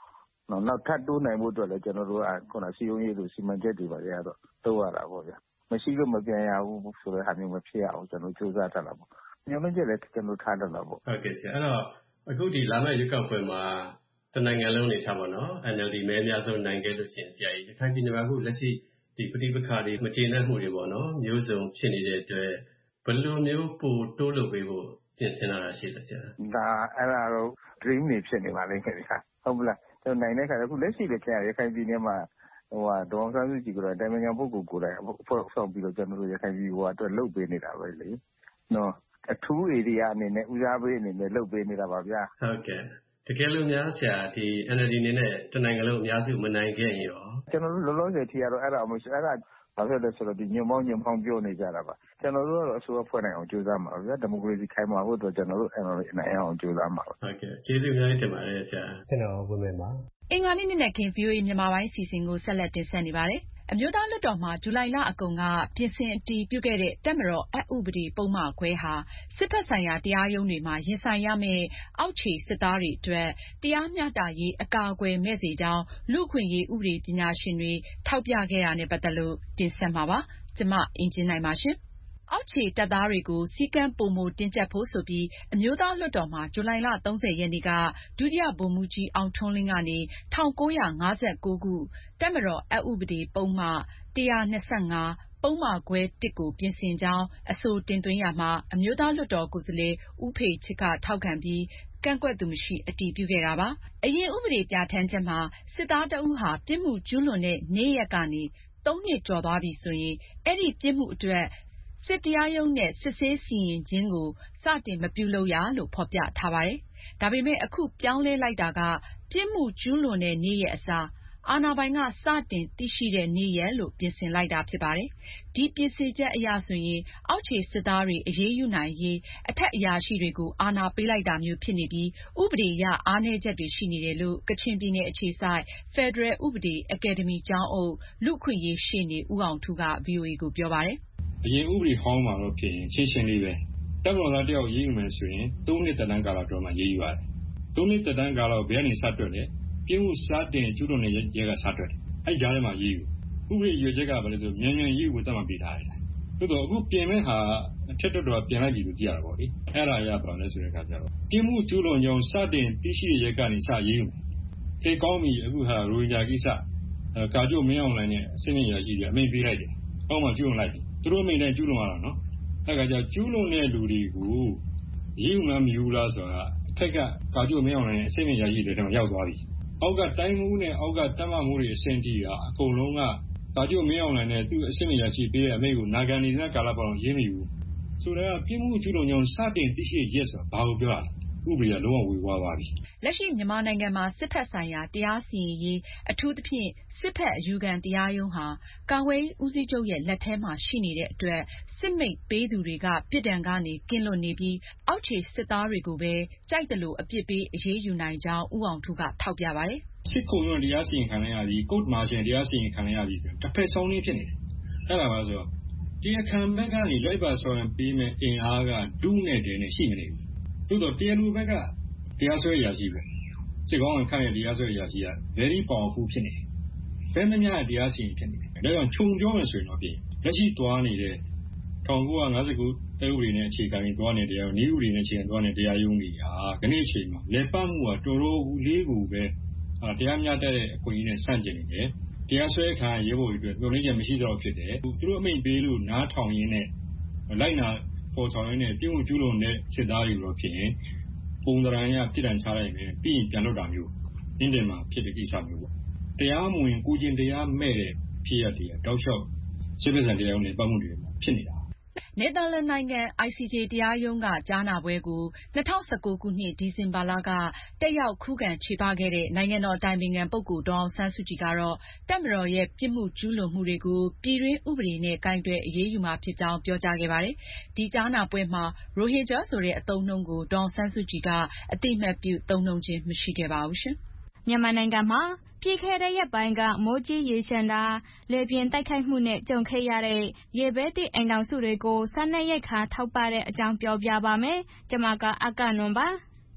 နော်နောက်ထပ်တိုးနိုင်ဖို့အတွက်လည်းကျွန်တော်တို့ကခုနစီယုံရေးလို့စီမံချက်တွေပါရတော့တိုးရတာပေါ့ဗျာမရှိလို့မပြန်ရဘူးဆိုတဲ့ဟာမျိုးမဖြစ်အောင်ကျွန်တော်စူးစမ်းထားတာပေါ့ညွှန်ချက်လည်းကျွန်တော်ထားတယ်လို့ပေါ့ဟုတ်ကဲ့ဆရာအဲ့တော့အခုဒီလာမယ့်ရွေးကောက်ပွဲမှာတနိုင်ငံလုံးနေထားပါတော့ N L D မဲအများဆုံးနိုင်ခဲ့လို့ရှိရင်ဆရာကြီးခိုင်ပြည်နယ်မှာအခုလက်ရှိဒီပဋိပက္ခတွေမကျေနပ်မှုတွေပေါ့နော်မျိုးစုံဖြစ်နေတဲ့အတွက်ဘယ်လိုမျိုးပိုတိုးလုပ်ပေးဖို့ပြင်ဆင်လာတာရှိတယ်ဆရာဒါအဲ့ဒါတော့ dream နေဖြစ်နေပါလိမ့်မယ်ခါဟုတ်မလားကျွန်တော်နိုင်တဲ့ခါအခုလက်ရှိလည်းပြန်ရခိုင်ပြည်နယ်မှာဟိုဟာဒေါ်ဆန်းစုကြည်ကတော့တိုင်ပင်ခံပုဂ္ဂိုလ်ကိုယ်တိုင်အဖွဲ့ဆောင်ပြီးတော့ကျွန်တော်တို့ရခိုင်ပြည်ဟိုအတွက်လှုပ်ပေးနေတာပဲလေနော်အထူး area အနေနဲ့ဦးစားပေးအနေနဲ့လှုပ်ပေးနေတာပါဗျာဟုတ်ကဲ့တကယ်လို့များဆရာဒီ N L D အနေနဲ့တနိုင်ငံလုံးအများစုမနိုင်ခဲ့ရင်ရောကျွန်တော်တို့လောလောဆယ်ထိကတော့အဲ့ဒါမရှိအဲ့ဒါဘာဖြစ်လဲဆိုတော့ဒီညွန့်ပေါင်းညွန့်ပေါင်းပြောနေကြတာပါကျွန်တော်တို့ကတော့အစိုးရဖွဲ့နိုင်အောင်ကြိုးစားမှာပါဗျာဒီမိုကရေစီခိုင်မာဖို့အတွက်ကျွန်တော်တို့ N L D နိုင်အောင်ကြိုးစားမှာပါဟုတ်ကဲ့ကျေးဇူးများတင်ပါတယ်ဆရာကျွန်တော်ဝင်မယ်ပါအင်္ဂါနေ့နေ့နဲ့ခင် V O A မြန်မာပိုင်းစီစဉ်ကိုဆက်လက်တင်ဆက်နေပါတယ်အမျိုးသားလွှတ်တော်မှာဇူလိုင်လအကုန်ကပြင်ဆင်အတည်ပြုခဲ့တဲ့တပ်မတော်အက်ဥပဒေပုံမှန်ခွဲဟာစစ်ဘက်ဆိုင်ရာတရားရုံးတွေမှာရင်ဆိုင်ရမယ့်အောက်ခြေစစ်သားတွေအတွက်တရားမျှတရေးအကာအကွယ်မဲ့စေကြောင်းလူ့အခွင့်အရေးဥပဒေပညာရှင်တွေထောက်ပြခဲ့တာနဲ့ပတ်သက်လို့တင်ဆက်မှာပါ။ကျမအင်ကြင်းနိုင်ပါရှင်။အောက်ခြေတပ်သားတွေကိုစည်းကမ်းပိုမိုတင်းကျပ်ဖို့ဆိုပြီးအမျိုးသားလွှတ်တော်မှာဇူလိုင်လ၃၀ရက်နေ့ကဒုတိယဗိုလ်မှူးကြီးအောင်ထွန်းလင်းကနေ၁၉၅၉ခုတပ်မတော်အက်ဥပဒေပုံမှန်၁၂၅ပုံမှန်ခွဲတစ်ကိုပြင်ဆင်ကြောင်းအဆိုတင်သွင်းရာမှာအမျိုးသားလွှတ်တော်ကိုယ်စားလှယ်ဦးဖေချစ်ကထောက်ခံပြီးကန့်ကွက်သူမရှိအတည်ပြုခဲ့တာပါ။အရင်ဥပဒေပြဌာန်းချက်မှာစစ်သားတဦးဟာပြစ်မှုကျူးလွန်တဲ့နေ့ရက်ကနေသုံးနှစ်ကျော်သွားပြီဆိုရင်အဲ့ဒီပြစ်မှုအတွက်စစ်တရားရုံးနဲ့စစ်ဆေးစီရင်ခြင်းကိုစတင်မပြုလုပ်ရလို့ဖော်ပြထားပါတယ်။ဒါပေမဲ့အခုပြောင်းလဲလိုက်တာကပြစ်မှုကျူးလွန်တဲ့နေ့ရက်အစားအာဏာပိုင်ကစတင်သိရှိတဲ့နေ့ရက်လို့ပြင်ဆင်လိုက်တာဖြစ်ပါတယ်။ဒီပြင်ဆင်ချက်အရဆိုရင်အောက်ခြေစစ်သားတွေအရေးယူနိုင်ရေးအထက်အရာရှိတွေကိုအာဏာပေးလိုက်တာမျိုးဖြစ်နေပြီးဥပဒေအရအားနည်းချက်တွေရှိနေတယ်လို့ကချင်ပြည်နယ်အခြေစိုက်ဖက်ဒရယ်ဥပဒေအကယ်ဒမီကျောင်းအုပ်လူ့အခွင့်အရေးရှေ့နေဦးအောင်ထူးက V O A ကိုပြောပါတယ်။အရင်ဥပဒေဟောင်းမှာတော့ဖြစ်ရင်ရှင်းရှင်းလေးပဲတပ်မတော်သားတယောက်ရေးယူမယ်ဆိုရင်သုံးနှစ်သက်တမ်းကာလတော့မှရေးယူရတယ်။သုံးနှစ်သက်တမ်းကာလဘယ်ကနေစတွက်လဲပြင်းမှုစတင်ကျူးလွန်တဲ့ရဲကစတွက်တယ်။အဲ့ကြားထဲမှာရေးယူဥပဒေရွေချက်ကဘာလဲဆိုမြန်မြန်ရေးယူကိုတတ်မှပေးထားတယ်။သို့တော့အခုပြင်မဲ့ဟာအထက်တော်တော်ပြင်လိုက်ပြီလို့ကြည့်ရတာပေါ့လေ။အဲ့ဒါရပါလဲဆိုတဲ့အခါကျတော့ပြင်းမှုကျူးလွန်ကြောင်းစတင်သိရှိတဲ့ရဲကနေစရေးယူမယ်။ခေကောင်းပြီအခုဟာရိုဟင်ဂျာကိစ္စကာကြိုမင်းအောင်လိုင်းနဲ့အစိမ့်မြင့်ရရှိတယ်အမိန့်ပေးလိုက်တယ်။အောက်မှာကျူးလွန်လိုက်ပြီ။သူတို့အမိန့်နဲ့ကျူးလွန်ရတာနော်။အဲ့ကကြကျူးလွန်တဲ့လူတွေကိုရေးယူမှမယူလားဆိုတာအထက်ကကာကြိုမင်းအောင်လိုင်းနဲ့အစိမ့်မြင့်ရရှိတယ်တော့ရောက်သွားပြီ။အောက်ကတိုင်းမှုနဲ့အောက်ကတပ်မမှုတွေအဆင့်ကြီးကအကုန်လုံးကကာကြိုမင်းအောင်လိုင်းနဲ့သူ့အဆင့်မြင့်ရရှိပေးတဲ့အမိန့်ကိုနာခံနေတဲ့ကာလပတ်လုံးရေးမယူဆိုတော့ပြင်းမှုကျူးလွန်ကြောင်းစတင်သိရှိရက်ဆိုတာဘာကိုပြောတာလဲဥပဒေကလုံးဝဝေဝါးသွားပြီလက်ရှိမြန်မာနိုင်ငံမှာစစ်ဖက်ဆိုင်ရာတရားစီရင်ရေးအထူးသဖြင့်စစ်ဖက်အယူခံတရားရုံးဟာကာကွယ်ဦးစီးချုပ်ရဲ့လက်ထဲမှာရှိနေတဲ့အတွက်စစ်မိတ်ပေးသူတွေကပြစ်ဒဏ်ကနေကင်းလွတ်နေပြီးအောက်ခြေစစ်သားတွေကိုပဲကြိုက်တယ်လို့အပြစ်ပေးအရေးယူနိုင်ကြောင်းဦးအောင်ထူးကထောက်ပြပါတယ်စစ်ခုံရုံးတရားစီရင်ခံရသည်ကုတ်မာရှင်တရားစီရင်ခံရသည်ဆိုတစ်ဖက်ဆုံးနေဖြစ်နေတယ်အဲ့ဒါပါဆိုတရားခံဘက်ကနေလိုက်ပါဆောင်ရင်ပေးမယ်အင်အားကဒုနဲ့တဲနဲ့ရှိမနေဘူးသို့တော့တရားလူဘက်ကတရားစွဲရာရှိပဲစစ်ကောင်းခန့်ရဲ့တရားစွဲရာရှိက very powerful ဖြစ်နေတယ်ဘယ်မများတရားစီရင်ဖြစ်နေတယ်ဒါကြောင့်ခြုံပြောမယ်ဆိုရင်တော့ပြင်လက်ရှိသွားနေတဲ့၁၉၅၉တဲဥပဒေနဲ့အခြေခံပြီးသွားနေတဲ့တရားနည်းဥပဒေနဲ့အခြေခံသွားနေတဲ့တရားရုံးကြီးဟာခဏအချိန်မှာလက်ပတ်မှုကတော်တော်လေးကိုပဲတရားမျှတတဲ့အခွင့်အရေးနဲ့ဆန့်ကျင်နေတယ်တရားစွဲခံရဲဘော်တွေအတွက်ပြောင်းလဲချက်မရှိတော့ဖြစ်တယ်သူတို့အမိန့်ပေးလို့နားထောင်ရင်းနဲ့လိုက်နာပေါ်ဆောင်ရင်းနဲ့ပြုံးကျူးလွန်တဲ့စစ်သားတွေတော့ဖြစ်ရင်ပုံသဏ္ဍာန်ရပြည်တံချလိုက်မယ်ပြီးရင်ပြန်လွတ်တာမျိုးနင်းတယ်မှာဖြစ်တဲ့ကိစ္စမျိုးပေါ့တရားမဝင်ကိုကျင်တရားမဲ့တဲ့ဖြစ်ရတဲ့တောက်လျှောက်စစ်ပစ္စံတရားရုံးနဲ့ပတ်မှုတွေဖြစ်နေတာနယ်သာလန်နိုင်ငံ I C J တရားရုံးကကြားနာပွဲကို၂၀၁၉ခုနှစ်ဒီဇင်ဘာလကတက်ရောက်ခုခံချေပခဲ့တဲ့နိုင်ငံတော်အတိုင်ပင်ခံပုဂ္ဂိုလ်ဒေါ်အောင်ဆန်းစုကြည်ကတော့တပ်မတော်ရဲ့ပြစ်မှုကျူးလွန်မှုတွေကိုပြည်တွင်းဥပဒေနဲ့ကိုင်တွယ်အရေးယူမှာဖြစ်ကြောင်းပြောကြားခဲ့ပါတယ်။ဒီကြားနာပွဲမှာရိုဟင်ဂျာဆိုတဲ့အသုံးအနှုန်းကိုဒေါ်အောင်ဆန်းစုကြည်ကအသိအမှတ်ပြုသုံးနှုန်းခြင်းမရှိခဲ့ပါဘူးရှင်။မြန်မာနိုင်ငံမှာပြီးခဲ့တဲ့ရက်ပိုင်းကမိုးကြီးရေလျှံတာလေပြင်းတိုက်ခိုက်မှုနဲ့ကြုံခဲ့ရတဲ့ရေဘေးသင့်အိမ်ထောင်စုတွေကိုစားနပ်ရိက္ခာထောက်ပံ့တဲ့အကြောင်းပြောပြပါမယ်။ကျွန်မကအကနွန်ပါ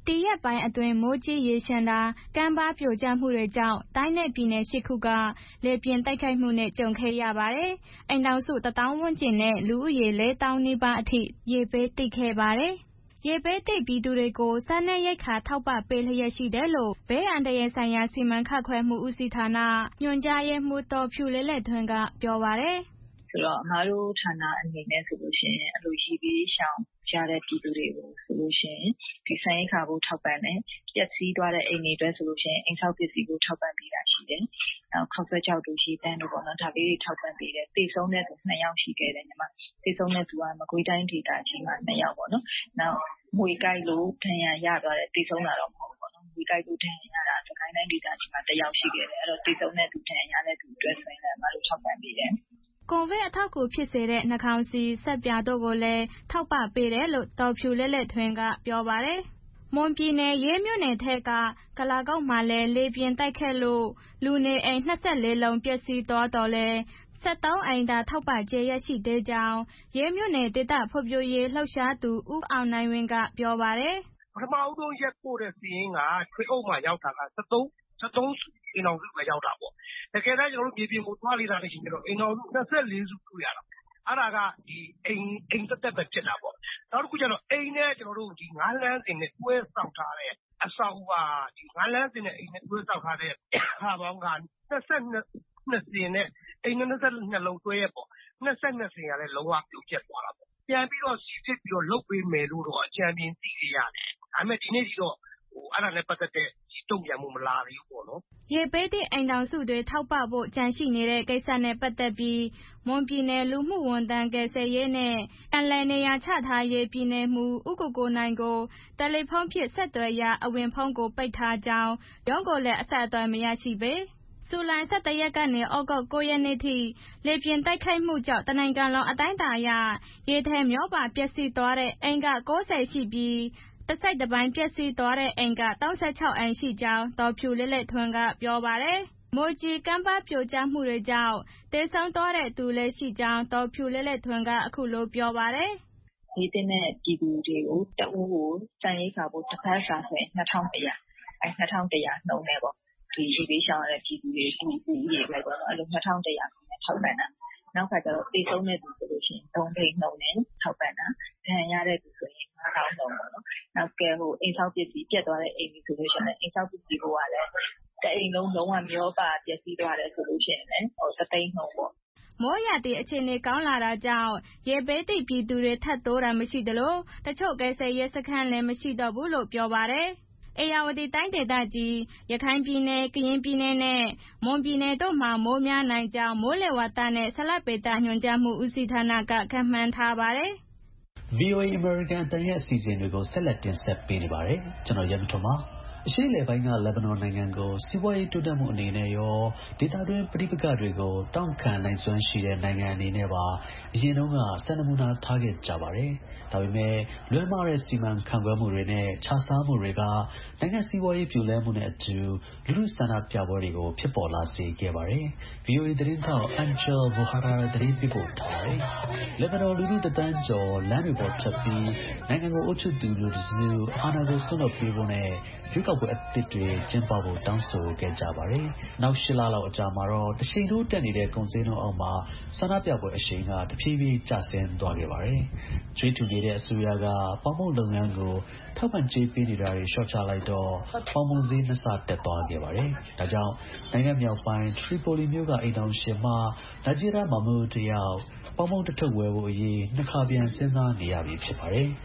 ဒီရက်ပိုင်းအတွင်းမိုးကြီးရေလျှံတာကမ်းပါးပြိုကျမှုတွေကြောင့်တိုင်းနဲ့ပြည်နယ်ရှစ်ခုကလေပြင်းတိုက်ခိုက်မှုနဲ့ကြုံခဲ့ရပါတယ်။အိမ်ထောင်စုတစ်သောင်းဝန်းကျင်နဲ့လူဦးရေလေးသောင်းနီးပါးအထိရေဘေးသင့်ခဲ့ပါတယ်။ရေဘေးသင့်ပြည်သူတွေကိုစားနပ်ရိက္ခာထောက်ပံ့ပေးလျက်ရှိတယ်လို့ဘေးအန္တရာယ်ဆိုင်ရာစီမံခန့်ခွဲမှုဦးစီးဌာနညွှန်ကြားရေးမှူးဒေါ်ဖြူလဲ့လဲ့ထွန်းကပြောပါတယ်။ဆိုတော့အမားတို့ဌာနအနေနဲ့ဆိုလို့ရှိရင်အလိုရေဘေးရှောင်ရတဲ့ပြည်သူတွေကိုဆိုလို့ရှိရင်ဒီဆန်ရိက္ခာကိုထောက်ပံ့တယ်ပျက်စီးသွားတဲ့အိမ်တွေအတွက်ဆိုလို့ရှိရင်အိမ်ဆောက်ပစ္စည်းကိုထောက်ပံ့ပေးတာရှိတယ်။နောက်ခောက်ဆွဲကြောက်တို့ရေတန်းတို့ပေါ့နော်ဒါလေးတွေထောက်ပံ့ပေးတယ်။သေဆုံးတဲ့သူနှစ်ယောက်ရှိခဲ့တယ်ညီမ။သေဆုံးတဲ့သူကမကွေးတိုင်းဒေသကြီးမှာနှစ်ယောက်ပေါ့နော်။နောက်မွေကိုက်လို့ဒဏ်ရာရသွားတဲ့သေဆုံးတာတော့မဟုတ်ဘူးပေါ့နော်။မွေကိုက်လို့ဒဏ်ရာရတာစကိုင်းတိုင်းဒေသကြီးမှာတစ်ယောက်ရှိခဲ့တယ်။အဲ့တော့သေဆုံးတဲ့သူဒဏ်ရာရတဲ့သူအတွက်ဆိုရင်လည်းအမားတို့ထောက်ပံ့ပေးတယ်။ကိုဗစ်အထောက်အကူဖြစ်စေတဲ့နှာခေါင်းစည်း၊ဆပ်ပြာတို့ကိုလည်းထောက်ပံ့ပေးတယ်လို့ဒေါ်ဖြူလဲ့လဲ့ထွန်းကပြောပါတယ်။မွန်ပြည်နယ်ရေးမြို့နယ်ထဲကကုလားကုတ်မှာလည်းလေပြင်းတိုက်ခတ်လို့လူနေအိမ်၂၄လုံးပျက်စီးသွားတော့လည်း၁၃အိမ်သာထောက်ပံ့ကြေးရရှိသေးကြောင်းရေးမြို့နယ်ဒေသဖွံ့ဖြိုးရေးလှုပ်ရှားသူဦးအောင်နိုင်ဝင်းကပြောပါတယ်။ပထမဦးဆုံးရက်ပို့တဲ့စာရင်းကထွေအုပ်မှာရောက်တာက၁၃အိမ်ထောင်စုပဲရောက်တာပေါ့။တကယ်တမ်းကျွန်တော်တို့မြေပြင်ကိုသွားလေ့လာလို့ရှိရင်တော့အိမ်ထောင်စု၂၄စုတွေ့ရတာ။အဲ့ဒါကဒီအိမ်အိမ်သက်သက်ပဲဖြစ်တာပေါ့။နောက်တစ်ခုကျတော့အိမ်နဲ့ကျွန်တော်တို့ဒီငါးလမ်းစဉ်နဲ့တွဲဆောက်ထားတဲ့အဆောက်အဦကဒီငါးလမ်းစဉ်နဲ့အိမ်နဲ့တွဲဆောက်ထားတဲ့ဟာပေါင်းက၂၂စင်နဲ့အိမ်နဲ့၂၂လုံးတွဲရပေါ့။၂၂စင်ကလည်းလုံးဝပြုတ်ကျက်သွားတာပေါ့။ပြန်ပြီးတော့စီစစ်ပြီးတော့လုပ်ပေးမယ်လို့တော့အကြံဉာဏ်သိရရတယ်။ဒါပေမဲ့ဒီနေ့ဒီတော့ဟိုအဲ့ဒါနဲ့ပတ်သက်တဲ့တုံ့ပြန်မှုမလာသေးဘူးပေါ့နော်။ရေဘေးသင့်အိမ်ထောင်စုတွေထောက်ပံ့ဖို့ကြံရှိနေတဲ့ကိစ္စနဲ့ပတ်သက်ပြီးမွန်ပြည်နယ်လူမှုဝန်ထမ်းကယ်ဆယ်ရေးနဲ့ပြန်လည်နေရာချထားရေးပြည်နယ်မှူးဦးကိုကိုနိုင်ကိုတယ်လီဖုန်းဖြင့်ဆက်သွယ်ရာအဝင်ဖုန်းကိုပိတ်ထားကြောင်းရုံးကိုလည်းအဆက်အသွယ်မရရှိပေ။ဇူလိုင်၁၁ရက်ကနေဩဂုတ်၉ရက်နေ့ထိလေပြင်းတိုက်ခိုက်မှုကြောင့်တနိုင်ငံလုံးအတိုင်းအတာအရရေထဲမျောပါပျက်စီးသွားတဲ့အိမ်က၉၀ရှိပြီးတစ်စိတ်တစ်ပိုင်းပျက်စီးသွားတဲ့အိမ်က၃၆အိမ်ရှိကြောင်းဒေါ်ဖြူလဲ့လဲ့ထွန်းကပြောပါတယ်။မိုးကြီးကမ်းပါးပြိုကျမှုတွေကြောင့်သေဆုံးသွားတဲ့သူလည်းရှိကြောင်းဒေါ်ဖြူလဲ့လဲ့ထွန်းကအခုလိုပြောပါတယ်။ဒီတင်တဲ့ပြည်သူတွေကိုတအူးကိုစံရိက္ခာဖို့တစ်ဖက်စာဆိုရင်၂၁၀၀အဲ၂၁၀၀နှုန်းနဲ့ပေါ့ဒီရေဘေးရှောင်ရတဲ့ပြည်သူတွေဒီဒီရေလိုက်ပေါ့နော်အဲ့လို၂၁၀၀နဲ့ထောက်ပံ့တာနောက်ခါကျတော့သေဆုံးတဲ့သူဆိုလို့ရှိရင်၃သိန်းနှုန်းနဲ့ထောက်ပံ့တာဒဏ်ရာရတဲ့သူဆိုရင်၅ထောင်နှုန်းပေါ့နော်နောက်ကဲဟိုအိမ်ဆောက်ပစ္စည်းပြတ်သွားတဲ့အိမ်ကြီးဆိုလို့ရှိရင်အိမ်ဆောက်ပစ္စည်းကိုကလည်းတအိမ်လုံးလုံးဝမျောပါပျက်စီးသွားတယ်ဆိုလို့ရှိရင်လည်းဟိုသသိန်းနှုန်းပေါ့မိုးရာသီအခြေအနေကောင်းလာတာကြောင့်ရေဘေးသင့်ပြည်သူတွေထပ်တိုးတာမရှိသလိုတချို့ကယ်ဆယ်ရေးစခန်းလည်းမရှိတော့ဘူးလို့ပြောပါတယ်။ဧရာဝတီတိုင်းဒေသကြီးရခိုင်ပြည်နယ်ကရင်ပြည်နယ်နဲ့မွန်ပြည်နယ်တို့မှာမိုးများနိုင်ကြောင်းမိုးလေဝသနဲ့ဆလပေတညွှန်ကြားမှုဦးစီးဌာနကခန့်မှန်းထားပါတယ်။ ဗီအိုအေ American အသံရဲ့အစီအစဉ်တွေကိုဆက်လက်တင်ဆက်ပေးနေပါတယ်။ကျွန်တော်ရဲမထွန်းပါ။အရှေ့အလယ်ပိုင်းကလက်ဘနွန်နိုင်ငံကိုစီးပွားရေးတိုးတက်မှုအနေနဲ့ရောဒေသတွင်းပဋိပက္ခတွေကိုတောင့်ခံနိုင်စွမ်းရှိတဲ့နိုင်ငံအနေနဲ့ပါအရင်တုန်းကစံနမူနာထားခဲ့ကြပါတယ်။ဒါပေမဲ့လွဲမှားတဲ့စီမံခန့်ခွဲမှုတွေနဲ့ခြားစားမှုတွေကနိုင်ငံစီးပွားရေးပြိုလဲမှုနဲ့အတူလူထုဆန္ဒပြပွဲတွေကိုဖြစ်ပေါ်လာစေခဲ့ပါတယ်။ ဗီအိုအေသတင်းထောက် Angel Vohara သတင်းပေးပို့ထားပါတယ်။လက်ဘနွန်လူထုတသန်းကျော်လမ်းတွေပေါ်ထွက်ပြီးနိုင်ငံကိုအုပ်ချုပ်သူလူတစုအာဏာကိုဆွတ်လွတ်ပေးဖို့နဲ့ရွေးကောက်ပွဲအသစ်တွေကျင်းပဖို့တောင်းဆိုခဲ့ကြပါတယ်။နောက်ရှစ်လလောက်အကြာမှာတော့တချိန်တိုးတက်နေတဲ့ကုန်စည်နှုန်းအောက်မှာဆန္ဒပြပွဲအရှိန်ကတဖြည်းဖြည်းကျဆင်းသွားခဲ့ပါတယ်။ကျွေးထူနေတဲ့အစိုးရကပေါင်မုန့်လုပ်ငန်းကိုထောက်ပံ့ကြေးပေးနေတာတွေလျှော့ချလိုက်တော့ပေါင်မုန့်ဈေးနှစ်ဆတက်သွားခဲ့ပါတယ်။ဒါကြောင့်နိုင်ငံမြောက်ပိုင်းထရီပိုလီမြို့ကအိမ်ထောင်ရှင်မနာဂျီရာမာမူတယောက်ပေါင်မုန့်တစ်ထုပ်ဝယ်ဖို့အရေးနှစ်ခါပြန်စဉ်းစားနေရပြီဖြစ်ပါတယ်။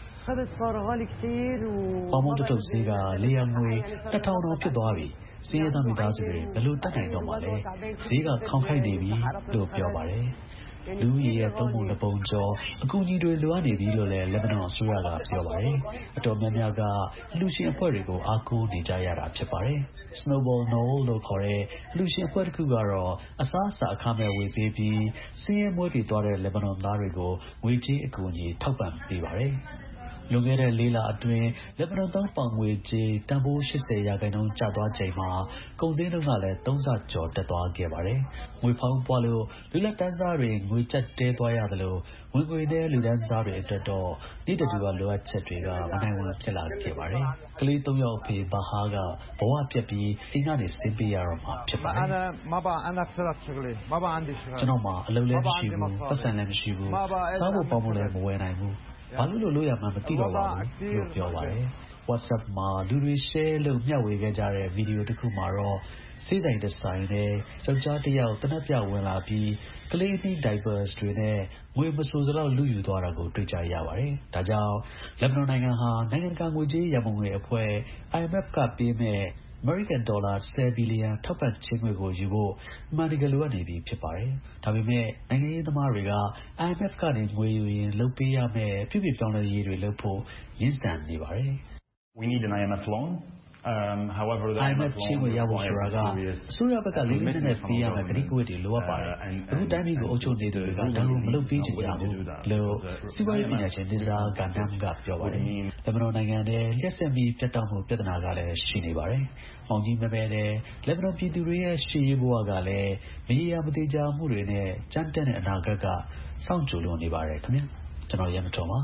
ပေါင်မုန့်တစ်ထုပ်ဈေးကလေယာဉ်ငွေနှစ်ထောင်တောင်ဖြစ်သွားပြီ။စင်းရဲသားမိသားစုတွေဘယ်လိုတက်နိုင်တော့မှလဲ။ဈေးကခေါင်ခိုက်နေပြီလို့ပြောပါတယ်။လူဦးရေရဲ့သုံးပုံတစ်ပုံကျော်အကူအညီတွေလိုအပ်နေပြီလို့လည်းလက်ဘနွန်အစိုးရကပြောပါတယ်။အတော်များများကလူရှင်အဖွဲ့တွေကိုအားကိုးနေကြရတာဖြစ်ပါတယ်။ Snowball Knoll လို့ခေါ်တဲ့လူရှင်အဖွဲ့တစ်ခုကတော့အစားအစာအခမဲ့ဝေပေးပြီးစင်းရဲမွဲပြေသွားတဲ့လက်ဘနွန်သားတွေကိုငွေကြေးအကူအညီထောက်ပံ့ပေးပါတယ်။လွန်ခဲ့တဲ့လေးလအတွင်းလက်ဘနွန်သုံးပေါင်ငွေကြေးတန်ဖိုး၈၀ရာခိုင်နှုန်းကျသွားချိန်မှာကုန်စည်နှုန်းကလည်းသုံးဆကျော်တက်သွားခဲ့ပါတယ်ငွေဖောင်းပွားလို့လူလက်တန်းစားတွေငွေကျပ်တဲသွားရသလိုဝင်ငွေနဲ့လူတန်းစားတွေအတွက်တော့နေ့တတူကလိုအပ်ချက်တွေကမနိုင်ဝန်ဖြစ်လာခဲ့ပါတယ်ကလေးသုံးယောက်အဖေဘာဟာကဘဝပြက်ပြီးအိမ်ကနေဆင်းပေးရတော့မှာဖြစ်ပါတယ်ကျွန်တော်မှာအလုပ်လည်းမရှိဘူးပတ်စံလည်းမရှိဘူးစားဖို့ပေါင်းဖို့လည်းမဝယ်နိုင်ဘူးဘာလို့လို့လို့ရမှမသိတော့ပါဘူးလို့ပြောပါတယ် WhatsApp မှာလူတွေ share လုပ်မျှဝေခဲ့ကြတဲ့ဗီဒီယိုတစ်ခုမှာတော့စေးဆိုင်တစ်ဆိုင်နဲ့ယောက်ျားတစ်ယောက်တနက်ပြဝင်လာပြီးကလေးနည်း diapers တွေနဲ့ငွေမဆိုစလောက်လူယူသွားတာကိုတွေ့ကြရပါတယ်ဒါကြောင့်လက်ဘနွန်နိုင်ငံဟာနိုင်ငံတကာငွေကြေးရန်ပုံငွေအဖွဲ့ I M F ကပေးမဲ့အမေရိကန်ဒေါ်လာဆယ်ဘီလီယံထောက်ပံ့ခြင်းငွေကိုယူဖို့အမှန်တကယ်လိုအပ်နေပြီဖြစ်ပါတယ်။ဒါပေမဲ့နိုင်ငံရေးသမားတွေက I M F ကနေငွေယူရင်လုပ်ပေးရမယ့်ပြုပြင်ပြောင်းလဲရေးတွေလုပ်ဖို့ရင်းဆန်နေပါတယ်။ We need an I M F loan. Um, however, the I M F ချင်းကိုရဖို့ဆိုတာကအစိုးရဘက်ကလေးလေးနက်နက်ပေးရမယ့်ကတိကဝတ်တွေလိုအပ်ပါတယ်။အခုတိုင်းပြည်ကိုအုပ်ချုပ်နေသူတွေကဒါကိုမလုပ်ပေးချင်ကြဘူးလို့စီးပွားရေးပညာရှင်လီဇာဂန်နမ်ကပြောပါတယ်။လက်ဘနွန်နိုင်ငံထဲလျှက်စစ်မီးပြတ်တောက်မှုပြဿနာကလည်းရှိနေပါတယ်။မောင်ကြီးမဲမဲတဲ့လက်ဘနွန်ပြည်သူတွေရဲ့ရှေ့ရေးဘဝကလည်းမရေရာမသေးကြမှုတွေနဲ့ကြမ်းတမ်းတဲ့အနာဂတ်ကစောင့်ကြိုလွန်နေပါတယ်ခင်ဗျာ။ကျွန်တော်ရဲမတော်ပါ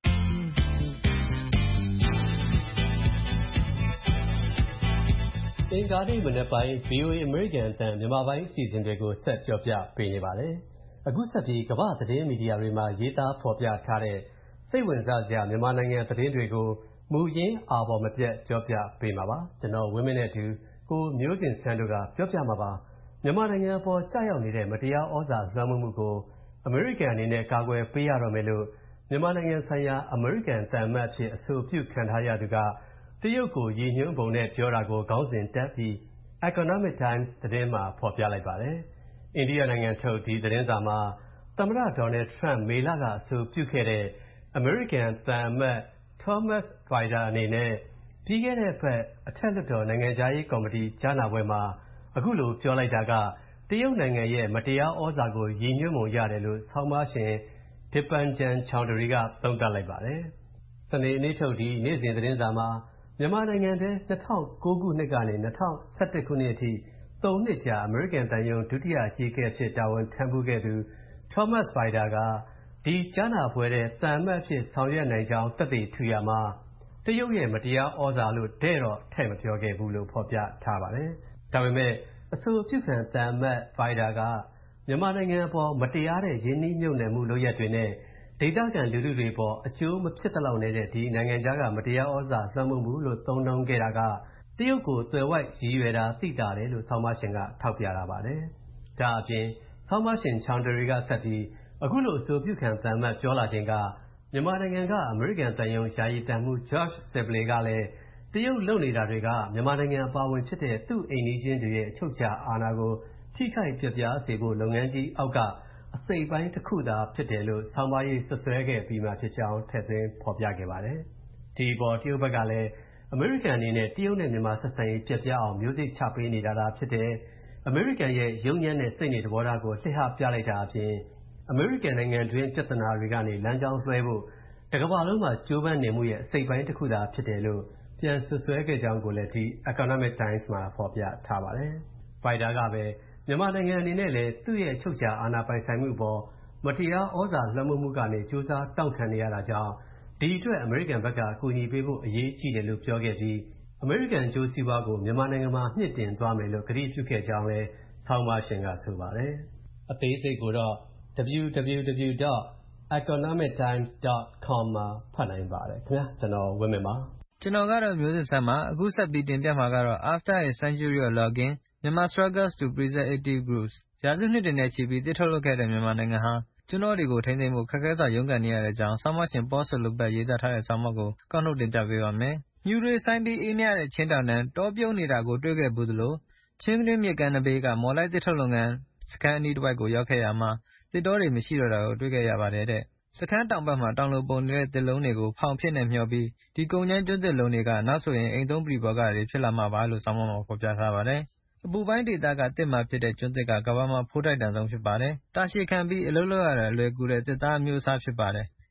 အင်္ဂါနေ့မနက်ပိုင်း ဗွီအိုအေ အမေရိကန်အသံမြန်မာပိုင်းအစီအစဉ်တွေကိုဆက်ပြောပြပေးနေပါတယ်။အခုဆက်ပြီးကမ္ဘာ့သတင်းမီဒီယာတွေမှာရေးသားဖော်ပြထားတဲ့စိတ်ဝင်စားစရာမြန်မာနိုင်ငံသတင်းတွေကိုမူရင်းအာဘော်မပြတ်ပြောပြပေးမှာပါ။ကျွန်တော်ဝင်းမင်းနဲ့အတူကိုမျိုးစင်ဆန်းတို့ကပြောပြမှာပါ။မြန်မာနိုင်ငံအပေါ်ကြာရောက်နေတဲ့မတရားဩဇာလွှမ်းမိုးမှုကိုအမေရိကန်အနေနဲ့ကာကွယ်ပေးရတော့မယ်လို့မြန်မာနိုင်ငံဆိုင်ရာအမေရိကန်သံအမတ်အဖြစ်အဆိုပြုခံထားရသူကတရုတ်ကိုရည်ညွှန်းပုံနဲ့ပြောတာကိုခေါင်းစဉ်တက်ပြီး Economic Times သတင်းမှာဖော်ပြလိုက်ပါတယ်။အိန္ဒိယနိုင်ငံထုတ်ဒီသတင်းစာမှာသမ္မတဒေါ်နယ်ထရန့်မေလကအဆိုပြုခဲ့တဲ့အမေရိကန်သံအမတ် Thomas Vajda အနေနဲ့ပြီးခဲ့တဲ့အပတ်အထက်လွှတ်တော်နိုင်ငံခြားရေးကော်မတီကြားနာပွဲမှာအခုလိုပြောလိုက်တာကတရုတ်နိုင်ငံရဲ့မတရားဩဇာကိုရည်ညွှန်းပုံရတယ်လို့ဆောင်းပါးရှင် Dipanjan Chowdhury ကသုံးသပ်လိုက်ပါတယ်။စနေနေ့ထုတ်ဒီနေ့စဉ်သတင်းစာမှာမြန်မာနိုင်ငံထဲ၂၀၀၉ခုနှစ်ကနေ၂၀၁၁ခုနှစ်အထိသုံးနှစ်ကြာအမေရိကန်တန်ယုံဒုတိယအကြီးအကဲအဖြစ်တာဝန်ထမ်းဖို့ခဲ့သူ Thomas Vajda ကဒီကြားနာပွဲတဲ့သံအမတ်အဖြစ်ဆောင်ရွက်နိုင်ကြောင်းသက်သေထူရမှာတရုတ်ရဲ့မတရားဩဇာလို့တဲ့တော့ထည့်မပြောခဲ့ဘူးလို့ဖော်ပြထားပါတယ်။ဒါပေမဲ့အဆိုပြုခံသံအမတ် Vajda ကမြန်မာနိုင်ငံအပေါ်မတရားတဲ့ရင်းနှီးမြှုပ်နှံမှုလုပ်ရက်တွေနဲ့ဒေသခံလူထုတွေပေါ်အကျိုးမဖြစ်သလောက်နေတဲ့ဒီနိုင်ငံခြားကမတရားဩဇာလွှမ်းမိုးမှုလို့သုံးနှုန်းခဲ့တာကတရုတ်ကိုသွယ်ဝိုက်ရည်ရွယ်တာသိတာတယ်လို့ဆောင်းပါးရှင်ကထောက်ပြတာပါတယ်။ဒါအပြင်ဆောင်းပါးရှင် Chowdhury ကဆက်ပြီးအခုလိုအဆိုပြုခံသံအမတ်ပြောလာခြင်းကမြန်မာနိုင်ငံကအမေရိကန်တန်ယုံယာယီတန်မှု George Sibley ကလည်းတရုတ်လုပ်နေတာတွေကမြန်မာနိုင်ငံအပါအဝင်ဖြစ်တဲ့သူ့အိမ်နီးချင်းတွေရဲ့အချုပ်အခြာအာဏာကိုထိခိုက်ပျက်ပြားစေဖို့လုပ်ငန်းကြီးအောက်ကအစိတ်ပိုင်းတစ်ခုသာဖြစ်တယ်လို့ဆောင်းပါးရေးဆွဆွဲခဲ့ပြီးမှဖြစ်ကြောင်းထည့်သွင်းဖော်ပြခဲ့ပါတယ်။ဒီပေါ်တရုတ်ဘက်ကလည်းအမေရိကန်အနေနဲ့တရုတ်နဲ့မြန်မာဆက်ဆံရေးပြက်ပြားအောင်မျိုးစိတ်ချပေးနေတာသာဖြစ်တယ်။အမေရိကန်ရဲ့ရုံညံ့တဲ့စိတ်နေသဘောထားကိုလှည့်ဟပြလိုက်တာအပြင်အမေရိကန်နိုင်ငံတွင်းပြဿနာတွေကနေလမ်းကြောင်းလွှဲဖို့တကမ္ဘာလုံးမှာကြိုးပမ်းနေမှုရဲ့အစိတ်ပိုင်းတစ်ခုသာဖြစ်တယ်လို့ပြန်ဆွဆွဲခဲ့ကြောင်းကိုလည်းဒီ Economic Times မှာဖော်ပြထားပါတယ်။ Vajda ကပဲမြန်မာနိုင်ငံအနေနဲ့လည်းသူ့ရဲ့အချုပ်အခြာအာဏာပိုင်ဆိုင်မှုပေါ်မတရားဩဇာလွှမ်းမိုးမှုကနေကြိုးစားတောင့်ခံနေရတာကြောင့်ဒီအတွက်အမေရိကန်ဘက်ကအကူအညီပေးဖို့အရေးကြီးတယ်လို့ပြောခဲ့ပြီးအမေရိကန်အကျိုးစီးပွားကိုမြန်မာနိုင်ငံမှာမြင့်တင်သွားမယ်လို့ကတိပြုခဲ့ကြောင်းလည်းဆောင်းပါးရှင်ကဆိုပါတယ်။အသေးစိတ်ကိုတော့ double-u double-u double-u dot economic times dot com မှာဖတ်နိုင်ပါတယ်ခင်ဗျာကျွန်တော်ဝင်းမင်းပါကျွန်တော်ကတော့မျိုးစစ်ဆန်းပါအခုဆက်ပြီးတင်ပြမှာကတော့ After a Century of Logging Myanmar Struggles to Preserve Active Groups ရာစုနှစ်တွေနဲ့ချီပြီးတစ်ထုတ်လုပ်ခဲ့တဲ့မြန်မာနိုင်ငံဟာကျွန်းတော်တွေကိုထိန်းသိမ်းဖို့ခက်ခဲစွာရုန်းကန်နေရတဲ့အကြောင်းဆောင်းပါးရှင်ပေါ်ဆလုဘတ်ရေးသားထားတဲ့ဆောင်းပါးကိုကောက်နှုတ်တင်ပြပေးပါမယ်။မြူတွေဆိုင်းပြီးအေးမြတဲ့ချင်းတောင်တန်းတောပြုံးနေတာကိုတွေ့ခဲ့ဘူးသလိုချင်းတွင်းမြစ်ကမ်းနဘေးကမော်လိုက်တစ်ထုတ်လုပ်ငန်းစခန်းအနီးတစ်ဝိုက်ကိုရောက်ခဲ့ရမှာတစ်တောတွေမရှိတော့တာကိုတွေ့ခဲ့ရပါတယ်တဲ့။စခန်းတောင်ဘက်မှာတောင်လိုပုံနေတဲ့တစ်လုံးတွေကိုဖောင်ဖြစ်နေမျှော်ပြီးဒီကုန်းချမ်းကျွန်းတစ်လုံးတွေကနောက်ဆိုရင်အိမ်သုံးပရိဘောဂတွေဖြစ်လာမှာပါလို့ဆောင်းပါးမှာဖော်ပြထားပါတယ်။အပူပိုင်းဒေသကတစ်မှာဖြစ်တဲ့ကျွန်းတစ်ကကမ္ဘာမှာဖိုးထိုက်တန်ဆုံးဖြစ်ပါတယ်။တာရှည်ခံပြီးအလုပ်လုပ်ရတာလွယ်ကူတဲ့တစ်သားမျိုးအစားဖြစ်ပါတယ်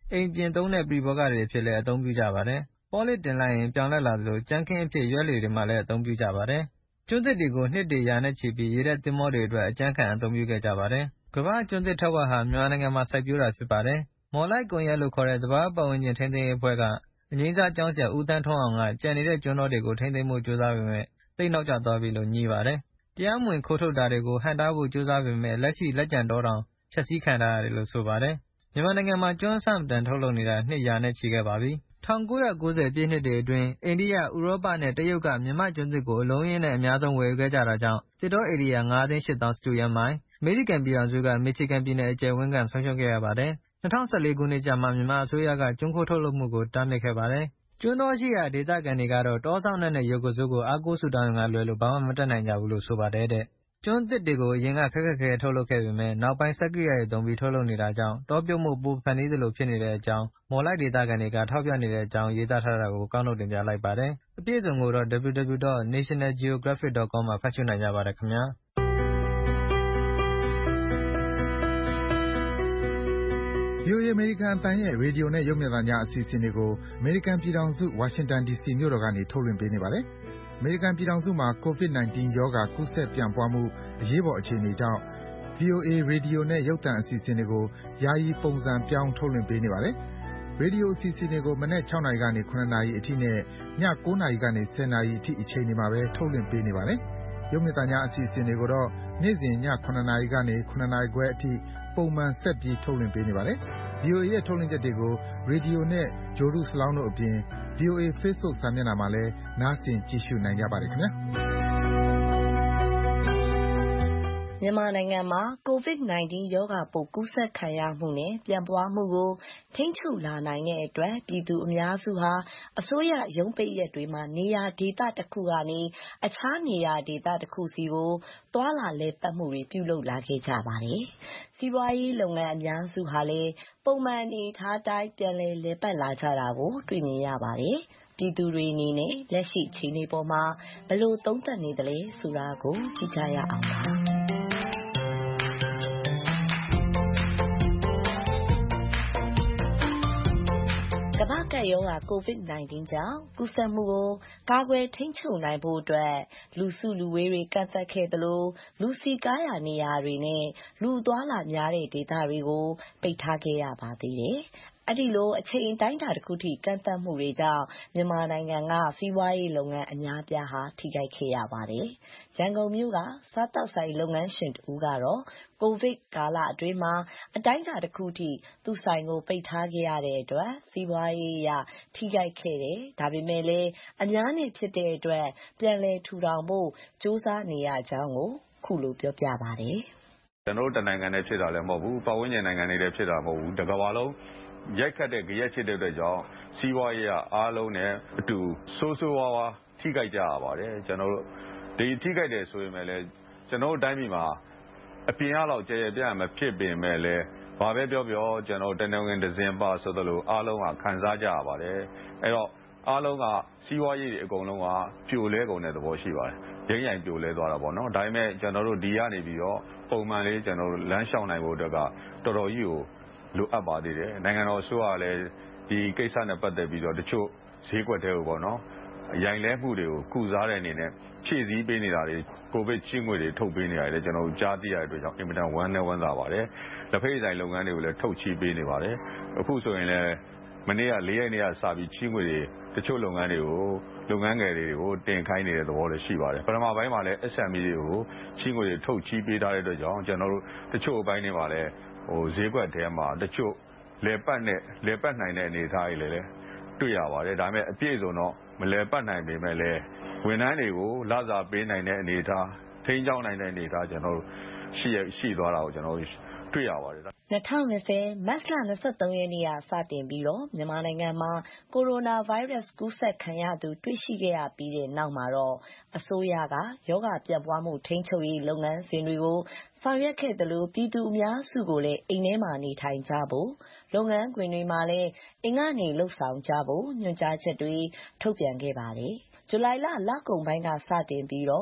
အိမ်ပြင်သုံးတဲ့ပရိဘောဂတွေအဖြစ်လည်းအသုံးပြုကြပါတယ်။ပေါ်လစ်တင်လိုက်ရင်ပြောင်လဲလာသလိုကြမ်းခင်းအဖြစ်ရွက်လှေတွေမှာလည်းအသုံးပြုကြပါတယ်။ကျွန်းသစ်တွေကိုနှစ်တွေရာနဲ့ချီပြီးရေတပ်သင်္ဘောတွေအတွက်အကြမ်းခံအသုံးပြုခဲ့ကြပါတယ်။ကမ္ဘာ့ကျွန်းသစ်ထက်ဝက်ဟာမြန်မာနိုင်ငံမှာစိုက်ပျိုးတာဖြစ်ပါတယ်။မော်လိုက်ကွန်ရက်လို့ခေါ်တဲ့သဘာဝပတ်ဝန်းကျင်ထိန်းသိမ်းရေးအဖွဲ့ကအငြိမ်းစားကျောင်းဆရာဦးသန်းထွန်းအောင်ကကျန်နေတဲ့ကျွန်းတော်တွေကိုထိန်းသိမ်းဖို့ကြိုးစားပေမဲ့သိပ်နောက်ကျသွားပြီလို့ညည်းပါတယ်။တရားမဝင်ခိုးထုတ်တာတွေကိုဟန့်တားဖို့ကြိုးစားပေမဲ့လက်ရှိလက်ကျန်တောတောင်ဖျက်ဆီးခံထားရတယ်လို့ဆိုပါတယ်။မြန်မာနိုင်ငံမှာကျွန်းအဆမတန်ထုတ်လုပ်နေတာနှစ်ရာနဲ့ချီခဲ့ပါပြီ။၁၉၉၀ပြည့်နှစ်တွေအတွင်းအိန္ဒိယ၊ဥရောပနဲ့တရုတ်ကမြန်မာ့ကျွန်းသစ်ကိုအလုံးအရင်းနဲ့အများဆုံးဝယ်ယူခဲ့ကြတာကြောင့်သစ်တောဧရိယာငါးသိန်းရှစ်သောင်းစတုရန်းမိုင်၊အမေရိကန်ပြည်ထောင်စုကမီချီဂန်ပြည်နယ်အကျယ်ဝန်းခံဆုံးရှုံးခဲ့ရပါတယ်။၂၀၁၄ခုနှစ်ကျမှမြန်မာအစိုးရကကျွန်းခိုးထုတ်လုပ်မှုကိုတားမြစ်ခဲ့ပါတယ်။ကျွန်းတောရှိရာဒေသခံတွေကတော့တောစောင့်နဲ့ရုပ်ကစိုးကိုအားကိုးဆုတောင်းရုံကလွဲလို့ဘာမှမတတ်နိုင်ကြဘူးလို့ဆိုပါတယ်တဲ့။ကျွန်းသစ်တွေကိုအရင်ကခက်ခက်ခဲခဲထုတ်လုပ်ခဲ့ပေမဲ့နောက်ပိုင်းစက်ကိရိယာတွေသုံးပြီးထုတ်လုပ်နေတာကြောင့်တောပြုတ်မှုပိုဖန်တီးသလိုဖြစ်နေတဲ့အကြောင်းမော်လိုက်ဒေသခံတွေကထောက်ပြနေတဲ့အကြောင်းရေးသားထားတာကိုကောက်နှုတ်တင်ပြလိုက်ပါတယ်။အပြည့်အစုံကိုတော့ ဒဘလျူ ဒဘလျူ ဒဘလျူ ဒတ် နေရှင်နယ်ဂျီအိုဂရက်ဖစ် ဒတ် ကောမ် မှာဖတ်ရှုနိုင်ကြပါတယ်ခင်ဗျာ။ဗွီအိုအေ အမေရိကန်အသံရဲ့ရေဒီယိုနဲ့ရုပ်မြင်သံကြားအစီအစဉ်တွေကိုအမေရိကန်ပြည်ထောင်စုဝါရှင်တန်ဒီစီမြို့တော်ကနေထုတ်လွှင့်ပေးနေပါတယ်။အမေရိကန်ပြည်ထောင်စုမှာ ကိုဗစ် ၁၉ ရောဂါကူးစက်ပြန့်ပွားမှုအရေးပေါ်အခြေအနေကြောင့် ဗွီအိုအေရေဒီယိုနဲ့ရုပ်သံအစီအစဉ်တွေကိုယာယီပုံစံပြောင်းထုတ်လွှင့်ပေးနေပါတယ်။ရေဒီယိုအစီအစဉ်တွေကိုမနက်၆နာရီကနေ၇နာရီအထိနဲ့ည၉နာရီကနေ၁၀နာရီအထိအချိန်တွေမှာပဲထုတ်လွှင့်ပေးနေပါတယ်။ရုပ်မြင်သံကြားအစီအစဉ်တွေကိုတော့နေ့စဉ်ည၇နာရီကနေ၇နာရီခွဲအထိပုံမှန်ဆက်ပြီးထုတ်လွှင့်ပေးနေပါတယ်။ ဗွီအိုအေရဲ့ထုတ်လွှင့်ချက်တွေကိုရေဒီယိုနဲ့ဂြိုဟ်တုစလောင်းတို့အပြင် ဗွီအိုအေ Facebook စာမျက်နှာမှာလည်းနားဆင်ကြည့်ရှုနိုင်ကြပါတယ်ခင်ဗျာ။မြန်မာနိုင်ငံမှာကိုဗစ် ၁၉ ရောဂါပိုးကူးစက်ခံရမှုနဲ့ပြန့်ပွားမှုကိုထိန်းချုပ်လာနိုင်တဲ့အတွက်ပြည်သူအများစုဟာအစိုးရရုံးပိတ်ရက်တွေမှာနေရာဒေသတစ်ခုကနေအခြားနေရာဒေသတစ်ခုစီကိုသွားလာလည်ပတ်မှုတွေပြုလုပ်လာခဲ့ကြပါတယ်။စီးပွားရေးလုပ်ငန်းအများစုဟာလည်းပုံမှန်အနေအထားတိုင်းပြန်လည်လည်ပတ်လာကြတာကိုတွေ့မြင်ရပါတယ်။ပြည်သူတွေအနေနဲ့လက်ရှိအခြေအနေပေါ်မှာဘယ်လိုသုံးသပ်နေသလဲဆိုတာကိုကြည့်ကြရအောင်ပါ။ကမ္ဘာ့ကပ်ရောဂါကိုဗစ် ၁၉ ကြောင့်ကူးစက်မှုကိုကာကွယ်ထိန်းချုပ်နိုင်ဖို့အတွက်လူစုလူဝေးတွေကန့်သတ်ခဲ့သလိုလူစည်ကားရာနေရာတွေနဲ့လူအသွားအလာများတဲ့ဒေသတွေကိုပိတ်ထားခဲ့ရပါသေးတယ်။အဲဒီလိုအချိန်အတိုင်းအတာတစ်ခုထိကန့်သတ်မှုတွေကြောင့်မြန်မာနိုင်ငံကစီးပွားရေးလုပ်ငန်းအများအပြားဟာထိခိုက်ခဲ့ရပါတယ်။ရန်ကုန်မြို့ကစားသောက်ဆိုင်လုပ်ငန်းရှင်တဦးကတော့ကိုဗစ်ကာလအတွင်းမှာအတိုင်းအတာတစ်ခုထိသူ့ဆိုင်ကိုပိတ်ထားခဲ့ရတဲ့အတွက်စီးပွားရေးအရထိခိုက်ခဲ့တယ်။ဒါပေမဲ့လည်းအများနဲ့ဖြစ်တဲ့အတွက်ပြန်လည်ထူထောင်ဖို့ကြိုးစားနေရကြောင်းကိုခုလိုပြောပြပါတယ်။ကျွန်တော်တို့တနိုင်ငံနဲ့ဖြစ်တာလည်းမဟုတ်ဘူးပတ်ဝန်းကျင်နိုင်ငံတွေလည်းဖြစ်တာမဟုတ်ဘူးတကမ္ဘာလုံးရိုက်ခတ်တဲ့ကြရက်ချစ်တဲ့အတွက်ကြောင့်စီးပွားရေးအားလုံးနဲ့အတူဆိုးဆိုးဝါးဝါးထိခိုက်ကြရပါတယ်ကျွန်တော်တို့ဒီထိခိုက်တယ်ဆိုရင်လည်းကျွန်တော်တို့တိုင်းပြည်မှာအပြင်အလောက်ကြဲကြဲပြန့်မဖြစ်ပင်မဲ့လည်းဘာပဲပြောပြောကျွန်တော်တနင်္ဂနွေဒဇင်ပါဆိုသလိုအားလုံးကခံစားကြရပါတယ်အဲ့တော့အားလုံးကစီးပွားရေးတွေအကုန်လုံးကပြိုလဲကုန်တဲ့သဘောရှိပါတယ်ရင်းရိုင်ပြိုလဲသွားတာပေါ့နော်ဒါပေမဲ့ကျွန်တော်တို့ဒီကနေပြီးတော့ပုံမှန်လေးကျွန်တော်တို့လမ်းလျှောက်နိုင်ဖို့အတွက်ကတော်တော်ကြီးကိုလိုအပ်ပါသေးတယ်နိုင်ငံတော်ဆိုရလဲဒီကိစ္စနဲ့ပတ်သက်ပြီးတော့တချို့ဈေးကွက်တွေကိုပေါ့နော်ရိုင်လဲမှုတွေကိုကုစားတဲ့အနေနဲ့ဖြည့်ဆည်းပေးနေတာတွေကိုဗစ်ချင်းငွေတွေထုတ်ပေးနေရတယ်ကျွန်တော်တို့ကြားသိရတဲ့အတွက်ကြောင့်အင်မတန်ဝမ်းနဲ့ဝမ်းသာပါတယ်လက်ဖိတ်ဆိုင်လုပ်ငန်းတွေကိုလည်းထုတ်ချီးပေးနေပါတယ်အခုဆိုရင်လည်းမနေ့ကလေးရက်နေ့ကစပြီးချင်းငွေတွေတချို့လုပ်ငန်းတွေကိုလုပ်ငန်းငယ်တွေကိုတင်ခိုင်းနေတဲ့သဘောလည်းရှိပါတယ်ပထမပိုင်းမှာလည်း S M E တွေကိုချင်းငွေတွေထုတ်ချီးပေးထားတဲ့အတွက်ကြောင့်ကျွန်တော်တို့တချို့အပိုင်းတွေမှာလည်းဟိုဈေးကွက်ထဲမှာတချို့လေပတ်နဲ့လေပတ်နိုင်တဲ့အနေအထားတွေလည်းတွေ့ရပါတယ်ဒါပေမဲ့အပြည့်စုံတော့မလဲပတ်နိုင်ပေမဲ့လည်းဝန်ထမ်းတွေကိုလစာပေးနိုင်တဲ့အနေအထားထိန်းကျောင်းနိုင်တဲ့အနေအထားကျွန်တော်တို့ရှိရရှိသွားတာကိုကျွန်တော်တို့တွေ့ရပါတယ်၂၀၂၀မတ်လ၂၃ရက်နေ့ကစတင်ပြီးတော့မြန်မာနိုင်ငံမှာကိုရိုနာဗိုင်းရပ်စ်ကူးစက်ခံရသူတွေ့ရှိခဲ့ရပြီးတဲ့နောက်မှာတော့အစိုးရကရောဂါပြန့်ပွားမှုထိန်းချုပ်ရေးလုပ်ငန်းစဉ်တွေကိုဆောင်ရွက်ခဲ့တယ်လို့ပြည်သူအများစုကိုလည်းအိမ်ထဲမှာနေထိုင်ကြဖို့လုပ်ငန်းခွင်တွေမှာလည်းအိမ်ကနေလှုပ်ဆောင်ကြဖို့ညွှန်ကြားချက်တွေထုတ်ပြန်ခဲ့ပါတယ်။ဇူလိုင်လလကုန်ပိုင်းကစတင်ပြီးတော့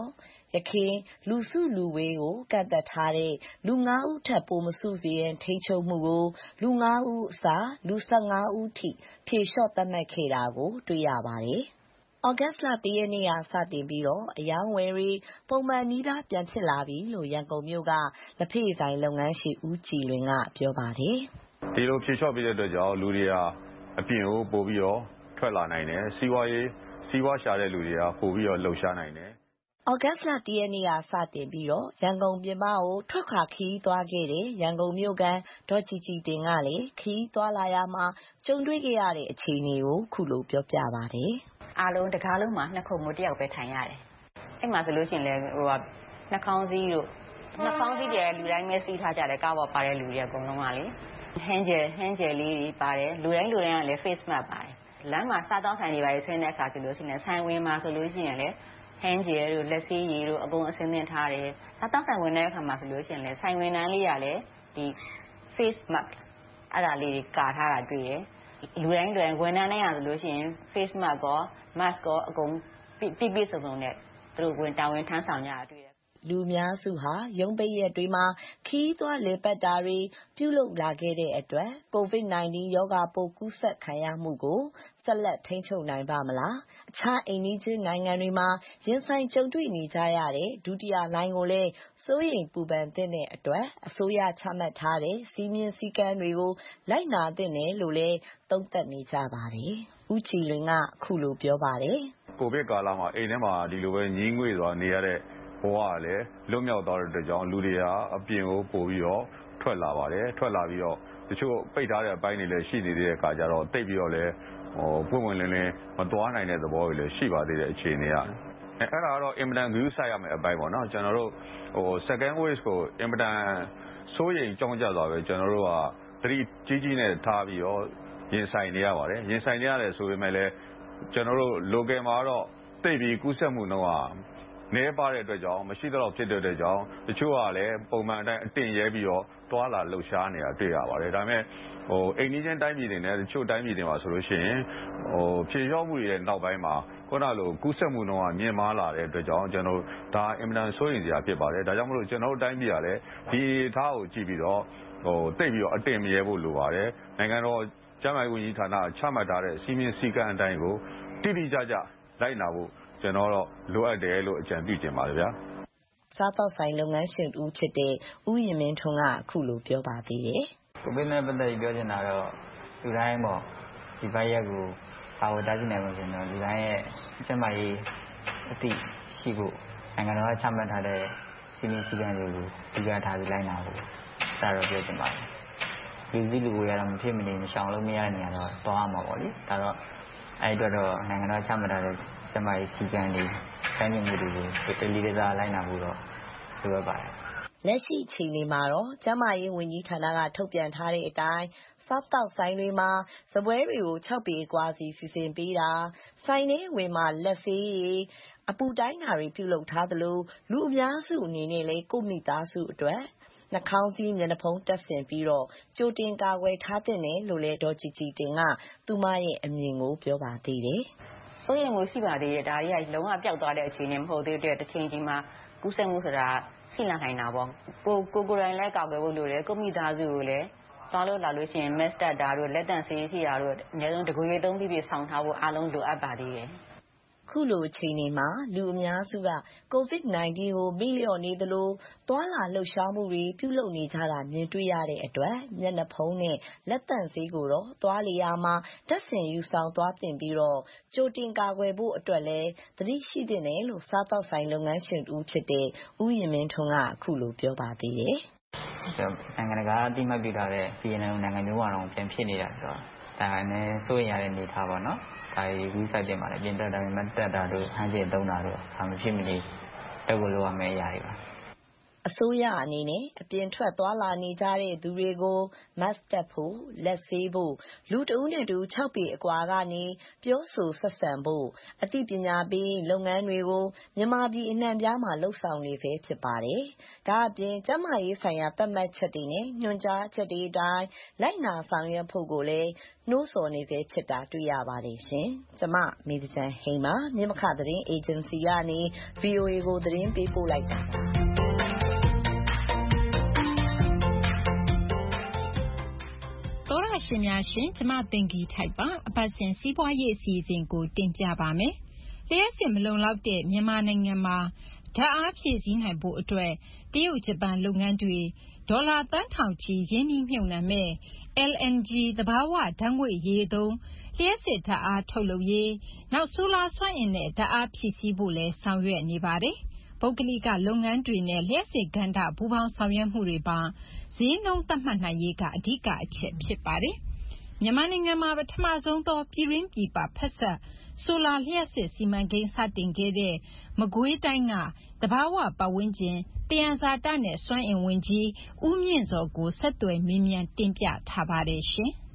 ယခင်လူစုလူဝေးကိုကန့်သတ်ထားတဲ့လူငါးဦးထက်ပိုမစုစေရန်ထိန်းချုပ်မှုကိုလူငါးဦးအစားလူဆယ့်ငါးဦးထိဖြေလျှော့သတ်မှတ်ခဲ့တာကိုတွေ့ရပါတယ်။ဩဂတ်စ်လတရက်နေ့ကစတင်ပြီးတော့အယောင်းဝယ်တွေပုံမှန်နီးပါးပြန်ဖြစ်လာပြီလို့ရန်ကုန်မြို့ကလက်ဖက်ဆိုင်လုပ်ငန်းရှင်ဦးကြည်လွင်ကပြောပါတယ်။ဒီလိုဖြေလျှော့ပြီးတဲ့အတွက်ကြောင့်လူတွေဟာအပြင်ကိုပို့ပြီးတော့ထွက်လာနိုင်တယ်။စီးပွားရေးစီးပွားရှာတဲ့လူတွေကပို့ပြီးတော့လှုပ်ရှားနိုင်တယ်။ဩဂတ်စ်လတရက်နေ့ကစတင်ပြီးတော့ရန်ကုန်ပြင်ပကိုထွက်ခွာခီးသွားခဲ့တဲ့ရန်ကုန်မြို့ကန်ဒေါ်ကြည်ကြည်တင်ကလည်းခီးသွားလာရမှာကြုံတွေ့ခဲ့ရတဲ့အခြေအနေကိုခုလိုပြောပြပါတယ်။အားလုံးတကားလုံးမှာနှစ်ခုမိုးတယောက်ပဲထိုင်ရတယ်။အဲ့မှာဆိုလို့ရှိရင်လည်းဟိုကနှာခေါင်းစည်းတို့နှာခေါင်းစည်းတွေလူတိုင်းပဲစီးထားကြတယ်ကားပေါ်ပါတဲ့လူတွေအကုန်လုံးကလေဟင်းကျယ်ဟင်းကျယ်လေးတွေပါတယ်လူတိုင်းလူတိုင်းကလည်း face mask ပါတယ်လမ်းမှာစားတော့ဆိုင်တွေပါဆင်းတဲ့အခါဆိုလို့ရှိရင်ဆိုင်ဝင်မှာဆိုလို့ရှိရင်လည်းဟင်းကျယ်တို့လက်စီးရည်တို့အကုန်အစင်းသင်ထားတယ်စားတော့ဆိုင်ဝင်တဲ့အခါမှာဆိုလို့ရှိရင်လည်းဆိုင်ဝင်တန်းလေးရလည်းဒီ face mask အဲ့ဒါလေးတွေကာထားတာတွေ့တယ်လူတိုင်းလူတိုင်းဝန်ထမ်းတိုင်းရဆိုလို့ရှိရင် face mask ကော mask ကောအကုန်ပြပြစုံစုံနဲ့သူတို့ဝင်တာဝန်ထမ်းဆောင်ကြတာတွေ့တယ်လူများစုဟာရုံးပိတ်ရက်တွေမှာခီးသွားလေပတ်တာတွေပြုလုပ်လာခဲ့တဲ့အတွက် ကိုဗစ် nineteen ရောဂါပိုးကူးစက်ခံရမှုကိုဆက်လက်ထိန်းချုပ်နိုင်ပါမလားအခြားအိမ်နီးချင်းနိုင်ငံတွေမှာရင်ဆိုင်ကြုံတွေ့နေကြရတဲ့ဒုတိယလှိုင်းကိုလည်းစိုးရိမ်ပူပန်တဲ့အတွက်အစိုးရချမှတ်ထားတဲ့စီမင်းစည်းကမ်းတွေကိုလိုက်နာသင့်တယ်လို့လည်းသုံးသပ်နေကြပါတယ်ဦးချီလွင်ကခုလိုပြောပါတယ်ကိုဗစ်ကာလမှာအိမ်ထဲမှာဒီလိုပဲညင်းငွေ့သွားနေရတဲ့ဘဝကလည်းလွတ်မြောက်သွားတဲ့အတွက်ကြောင့်လူတွေဟာအပြင်ကိုပို့ပြီးတော့ထွက်လာပါတယ်ထွက်လာပြီးတော့တချို့ပိတ်ထားတဲ့အပိုင်းတွေလည်းရှိနေတဲ့အခါကျတော့တိတ်ပြီးတော့လည်းဟိုပွင့်ပွင့်လင်းလင်းမသွားနိုင်တဲ့သဘောတွေလည်းရှိပါသေးတဲ့အခြေအနေကအဲအဲ့ဒါကတော့အင်မတန် view ဆိုင်ရမယ်အပိုင်းပေါ့နော်ကျွန်တော်တို့ဟို second wave ကိုအင်မတန်စိုးရိမ်ကြောင်းကြသွားပဲကျွန်တော်တို့ကသတိကြီးကြီးနဲ့ထားပြီးတော့ရင်ဆိုင်နေရပါတယ်ရင်ဆိုင်နေရတယ်ဆိုပေမဲ့လည်းကျွန်တော်တို့ local မှာတော့တိတ်ပြီးကူးစက်မှုနှုန်းဟာနေပါတဲ့အတွက်ကြောင့်မရှိတော့ဖြစ်တဲ့အတွက်ကြောင့်တချို့ကလည်းပုံမှန်အတိုင်းအတင်ရဲပြီးတော့တွာလာလှုပ်ရှားနေတာတွေ့ရပါတယ်ဒါပေမဲ့ဟိုအိမ်နီးချင်းတိုင်းပြည်တွေနဲ့တချို့တိုင်းပြည်တွေမှာဆိုလို့ရှိရင်ဟိုဖြေလျှော့မှုရဲ့နောက်ပိုင်းမှာခုနလိုကူးစက်မှုနှုန်းကမြင့်မားလာတဲ့အတွက်ကြောင့်ကျွန်တော်ဒါအင်မတန်စိုးရိမ်စရာဖြစ်ပါတယ်ဒါကြောင့်မလို့ကျွန်တော်တို့တိုင်းပြည်ကလည်းဒီထားကိုကြည့်ပြီးတော့ဟိုတိတ်ပြီးတော့အတင်မရဲဖို့လိုပါတယ်နိုင်ငံတော်ကျန်းမာရေးဝန်ကြီးဌာနချမှတ်ထားတဲ့စီမင်းစည်းကမ်းအတိုင်းကိုတိတိကျကျလိုက်နာဖို့ကျွန်တော်တော့လိုအပ်တယ်လို့အကြံပြုချင်ပါတယ်ဗျာစားတော့ဆိုင်လုပ်ငန်းရှင်ဦးဖြစ်တဲ့ဦးရင်မင်းထွန်းကအခုလိုပြောပါသေးတယ်ကိုဗစ်နဲ့ပတ်သက်ပြီးပြောချင်တာတော့လူတိုင်းပေါ့ဒီဘက်ရက်ကိုပါဝတားကြည့်နိုင်လို့ရှင်တော့လူတိုင်းရဲ့ကျန်းမာရေးအသိရှိဖို့နိုင်ငံတော်ကချမှတ်ထားတဲ့စီမင်းစည်းကမ်းတွေကိုဒီကထားပြီးလိုက်နာဖို့ဒါတော့ပြောချင်ပါတယ်လူစည်းလူဝေးရတော့မဖြစ်မနေမရှောင်လို့မရတဲ့နေရာတော့တောင်းရမှာပေါ့လေဒါတော့အဲ့အတွက်တော့နိုင်ငံတော်ချမှတ်ထားတဲ့ကျန်းမာရေးစည်းကမ်းတွေတိုင်းပြည်မှုတွေကိုတလီတစားလိုက်နာဖို့တော့လိုအပ်ပါတယ်လက်ရှိအချိန်လေးမှာတော့ကျန်းမာရေးဝန်ကြီးဌာနကထုတ်ပြန်ထားတဲ့အတိုင်းစားတောက်ဆိုင်တွေမှာစပွဲတွေကို၆ပေကွာစီစီစဉ်ပေးတာဆိုင်ထဲဝင်မှာလက်ဆေးရည်အပူတိုင်းတာတွေပြုလုပ်ထားသလိုလူအများစုအနေနဲ့လည်းကိုမိသားစုအတွက်နှာခေါင်းစည်းမျက်နှာဖုံးတပ်ဆင်ပြီးတော့ကြိုတင်ကာကွယ်ထားတဲ့နယ်လို့လည်းဒေါ်ကြည်ကြည်တင်ကသူမရဲ့အမြင်ကိုပြောပါသေးတယ်စိုးရိမ်မှုရှိပါသေးတယ်ဒါတွေကလုံးဝပျောက်သွားတဲ့အခြေအနေမဟုတ်သေးတဲ့တစ်ချိန်ကြီးမှာကူးစက်မှုဆိုတာရှိလာနိုင်တာပေါ့ကိုကိုကိုယ်တိုင်လည်းကာကွယ်ဖို့လိုတယ်ကိုမိသားစုကိုလည်းသွားလို့လာလို့ရှိရင် mask တပ်တာတို့လက်တန့်ဆေးရှိတာတို့အနည်းဆုံးတကူရီသုံးပြီးပြီးဆောင်ထားဖို့အားလုံးလိုအပ်ပါသေးတယ်ခုလိုအချိန်တွေမှာလူအများစုကကိုဗစ် nineteen ကိုမိလျော့နေသလိုသွားလာလှုပ်ရှားမှုတွေပြုလုပ်နေကြတာမြင်တွေ့ရတဲ့အတွက်မျက်နှာဖုံးနဲ့လက်သန့်ဆေးကိုတော့သွားလေရာမှာတပ်ဆင်ယူဆောင်သွားတင်ပြီးတော့ကြိုတင်ကာကွယ်ဖို့အတွက်လည်းသတိရှိသင့်တယ်လို့စားတော့ဆိုင်လုပ်ငန်းရှင်ဦးဖြစ်တဲ့ဦးရင်မင်းထွန်းကအခုလိုပြောပါသေးတယ်နိုင်ငံတကာအတိမတ်ပြထားတဲ့ပြည်နယ်နိုင်ငံမျိုးမှာတော့ပြန်ဖြစ်နေတာဆိုတော့ဒါနဲ့စိုးရိမ်ရတဲ့အနေထားပေါ့နော်ဒါကြီးဝိဆိုင်တင်ပါလေပြင်တက်တာမတက်တာတို့ဟန်ကျင်သုံးတာတို့ဘာမှဖြစ်မနေတက်ကိုလိုရမယ့်အရာတွေပါအစိုးရအနေနဲ့အပြင်ထွက်သွားလာနေကြတဲ့သူတွေကို mask တပ်ဖို့၊လက်ဆေးဖို့၊လူတဦးနဲ့တဦးခြောက်ပေအကွာကနေပြောဆိုဆက်ဆံဖို့အသိပညာပေးလုပ်ငန်းတွေကိုမြန်မာပြည်အနှံ့အပြားမှာလုပ်ဆောင်နေဆဲဖြစ်ပါတယ်။ဒါအပြင်ကျန်းမာရေးဆိုင်ရာသတ်မှတ်ချက်တွေနဲ့ညွှန်ကြားချက်တွေအတိုင်းလိုက်နာဆောင်ရွက်ဖို့ကိုလည်းနှိုးဆော်နေဆဲဖြစ်တာတွေ့ရပါတယ်ရှင်။ကျွန်မမေဒီချန်ဟိန်းပါမြင်းမခသတင်းအေဂျင်စီကနေ ဗီအိုအေ ကိုသတင်းပေးပို့လိုက်တာပါသောရရှင်များရှင်ကျမတင်ဂီထိုက်ပါအပတ်စဉ်စီးပွားရေးအစီအစဉ်ကိုတင်ပြပါမယ်။လျှက်စစ်မလုံလောက်တဲ့မြန်မာနိုင်ငံမှာဓာတ်အားဖြည့်ဆည်းနိုင်ဖို့အတွက်တရုတ်ဂျပန်လုပ်ငန်းတွေဒေါ်လာသန်းထောင်ချီရင်းနှီးမြှုပ်နှံမဲ့ แอล အန် ဂျီ သဘာဝဓာတ်ငွေ့ရည်သုံးလျှက်စစ်ဓာတ်အားထုတ်လုပ်ရေးနောက်ဆိုလာစွမ်းအင်နဲ့ဓာတ်အားဖြည့်ဆည်းဖို့လည်းဆောင်ရွက်နေပါတယ်။ပုဂ္ဂလိကလုပ်ငန်းတွေနဲ့လျှက်စစ်ကဏ္ဍပူးပေါင်းဆောင်ရွက်မှုတွေပါဈေးနှုန်းသတ်မှတ်နိုင်ရေးကအဓိကအချက်ဖြစ်ပါတယ်။မြန်မာနိုင်ငံမှာပထမဆုံးသောပြည်တွင်းပြည်ပဖက်ဆက်ဆိုလာလျှက်စစ်စီမံကိန်းစတင်ခဲ့တဲ့မကွေးတိုင်းကသဘာဝပတ်ဝန်းကျင်သယံဇာတနဲ့စွမ်းအင်ဝန်ကြီးဦးမြင့်စောကိုဆက်သွယ်မေးမြန်းတင်ပြထားပါတယ်ရှင်။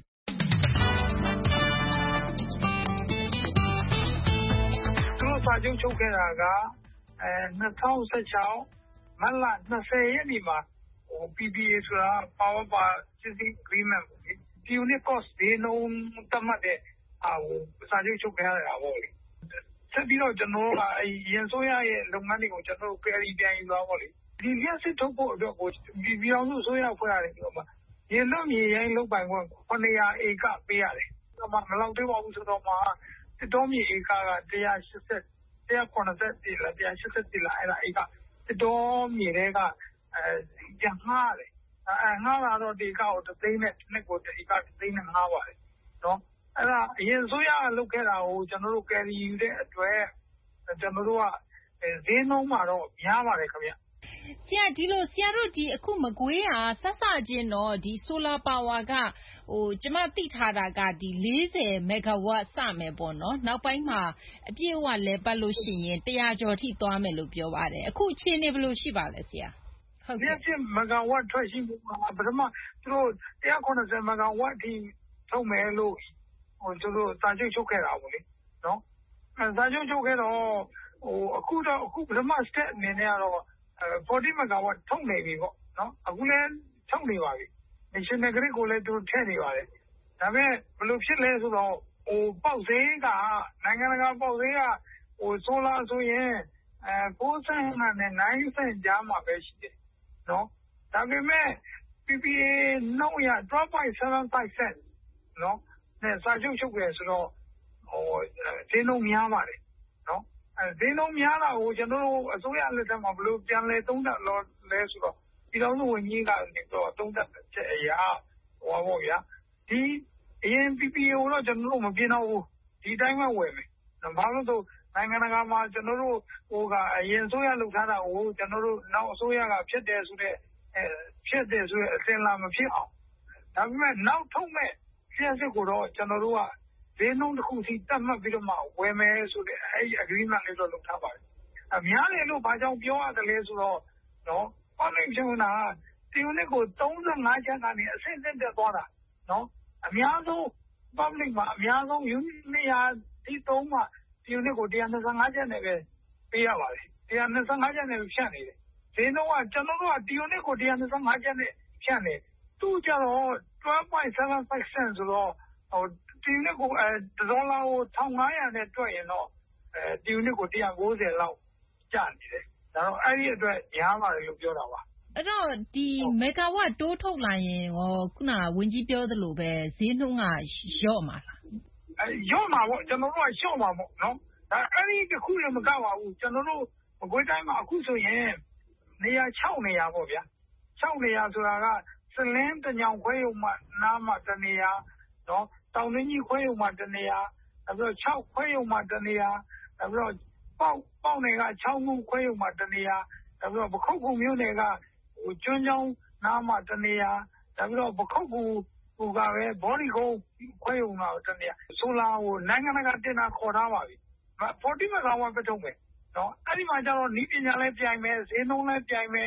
သူတို့စာချုပ်ချုပ်ခဲ့တာကအဲ၂၀၁၆မတ်လ၂၀ရက်နေ့မှာဟို ပီ ပီ အေ ဆိုတာ Power Purchasing Agreement ဒီ unit cost ဈေးနှုန်းသတ်မှတ်တဲ့အာဟိုစာချုပ်ချုပ်ခဲ့ရတာပေါ့လေဆက်ပြီးတော့ကျွန်တော်တို့ကအဲရင်ဆိုရရဲ့လုပ်ငန်းတွေကိုကျွန်တော်တို့ carry ပြန်ယူသွားပေါ့လေဒီလျှက်စစ်ထုတ်ဖို့အတွက်ကိုပြည်အောင်စုဆိုရဖွဲ့ရတယ်ပြောမှာရေလွတ်မြေရိုင်းလုတ်ပိုင်ခွင့်ခုနှစ်ရာဧကပေးရတယ်ဒါမှမလောက်သေးပါဘူးဆိုတော့မှတစ်တော်မြေဧကက၁၈၀ ၁၇၁လား၁၈၁လားအဲ့ဒါဧကတစ်တော်မြေတွေကအဲကြငှားတယ်အဲငှားလာတော့ဒီကောက်တသိန်းနဲ့နှစ်ကိုဒီကတသိန်းနဲ့ငှားပါတယ်နော်အဲ့ဒါအရင်ဆိုရလုတ်ခဲ့တာကိုကျွန်တော်တို့ carry ယူတဲ့အတွက်ကျွန်တော်တို့ကဈေးနှုန်းမှာတော့များပါတယ်ခင်ဗျဆရာဒီလိုဆရာတို့ဒီအခုမကွေးဟာဆက်စချင်းတော့ဒီ solar power ကဟိုကျမသိထားတာကဒီ၄၀မဂါဝတ်စမယ်ပေါ့နော်နောက်ပိုင်းမှာအပြည့်အဝလဲပတ်လို့ရှိရင်၁၀၀ကျော်ထိသွားမယ်လို့ပြောပါတယ်အခုအခြေအနေဘယ်လိုရှိပါလဲဆရာဟုတ်ကဲ့ဒီမဂါဝတ်ထွက်ရှိမှုမှာပထမသူတို့၁၇၀မဂါဝတ်ထိထုတ်မယ်လို့ဟိုသူတို့စာချုပ်ချုပ်ခဲ့တာပေါ့လေနော်အဲစာချုပ်ချုပ်ခဲ့တော့ဟိုအခုတော့အခုပထမ step အနေနဲ့ကတော့၄၀မဂါဝတ်ထုတ်နေပြီပေါ့နော်အခုလည်းထုတ်နေပါပြီ national grid ကိုလည်းသူထည့်နေပါတယ်ဒါပေမဲ့ဘယ်လိုဖြစ်လဲဆိုတော့ဟိုပေါက်ဈေးကနိုင်ငံတကာပေါက်ဈေးကဟိုဆိုလာဆိုရင်အဲ၉ဆင့်နဲ့၉ဆင့်ကြားမှာပဲရှိတယ်နော်ဒါပေမဲ့ ပီ ပီ အေ နှုန်းရtwelve point seven five cent နော်နဲ့စာချုပ်ချုပ်ခဲ့ဆိုတော့ဟိုဈေးနှုန်းများပါတယ်နော်အဲဈေးနှုန်းများတာကိုကျွန်တော်တို့အစိုးရလက်ထက်မှာဘယ်လိုပြန်လဲသုံးသပ်လို့လဲဆိုတော့ပြည်တော်စုဝန်ကြီးကနေတော့သုံးသပ်ချက်အရာဟိုပါပေါ့ဗျာဒီအရင် ပီ ပီ အေ ကိုတော့ကျွန်တော်တို့မပြင်တော့ဘူးဒီတိုင်းပဲဝယ်မယ်ဘာလို့ဆိုနိုင်ငံတကာမှာကျွန်တော်တို့ဟိုကအရင်အစိုးရလုပ်ထားတာကိုကျွန်တော်တို့နောက်အစိုးရကဖြစ်တယ်ဆိုတဲ့အဲဖြစ်တယ်ဆိုတဲ့အစင်လာမဖြစ်အောင်ဒါပေမဲ့နောက်ထုတ်မဲ့လျှက်စစ်ကိုတော့ကျွန်တော်တို့ကဈေးနှုန်းတစ်ခုစီတတ်မှတ်ပြီးတော့မှဝယ်မယ်ဆိုတဲ့အဲဒီ agreement လေးတော့လုပ်ထားပါတယ်အများလေလို့ဘာကြောင့်ပြောရတယ်လဲဆိုတော့နော် public ဖြုံတာဒီ unit ကို၃၅ချက်ကနေအဆင့်ဆင့်တက်သွားတာနော်အများဆုံး public မှာအများဆုံး unit နေရာဒီသုံးမှာဒီ unit ကို၁၂၅ချက်နဲ့ပဲပေးရပါတယ်၁၂၅ချက်နဲ့ဖြတ်နေတယ်ဈေးနှုန်းကကျွန်တော်တို့ကဒီ unit ကို၁၂၅ချက်နဲ့ဖြတ်နေသူ့ကြတော့twelve point seven five cent ဆိုတော့ဟိုဒီ unit ကိုအဲဒေါ်လာကို၁၅၀၀နဲ့တွက်ရင်တော့အဲဒီ unit ကို၁၉၀လောက်ကျနေတယ်ဒါတော့အဲ့ဒီအတွက်ရားပါတယ်လို့ပြောတာပါအဲ့တော့ဒီမဂါဝတ်တိုးထုတ်လာရင်ရောခုနဝန်ကြီးပြောသလိုပဲဈေးနှုန်းကလျော့မှာလားအဲလျော့မှာပေါ့ကျွန်တော်တို့ကလျော့မှာပေါ့နော်ဒါအဲ့ဒီတစ်ခုလည်းမကပါဘူးကျွန်တော်တို့မကွေးတိုင်းမှာအခုဆိုရင်နေရာ၆နေရာပေါ့ဗျာ၆နေရာဆိုတာကစလင်းတညောင်ခွဲရုံမှာနားမှာတနေရာနော်တောင်ရင်းကြီးခွဲရုံမှာတနေရာနောက်ပြီးတော့၆ခွဲရုံမှာတနေရာနောက်ပြီးတော့ပေါက်ပေါက်နယ်က၆မှုခွဲရုံမှာတနေရာနောက်ပြီးတော့ပခုတ်ကူမြို့နယ်ကဟိုကျွန်းချောင်းနားမှာတနေရာနောက်ပြီးတော့ပခုတ်ကူဟိုကပဲဘော်ဒီကုန်းခွဲရုံမှာတနေရာဆိုလာဟိုနိုင်ငံတကာတင်တာခေါ်ထားပါပြီ၄၀မဂါဝတ်ပဲထုတ်မယ်နော်အဲ့ဒီမှာကျတော့နီးပညာလည်းပြိုင်မယ်ဈေးနှုန်းလည်းပြိုင်မယ်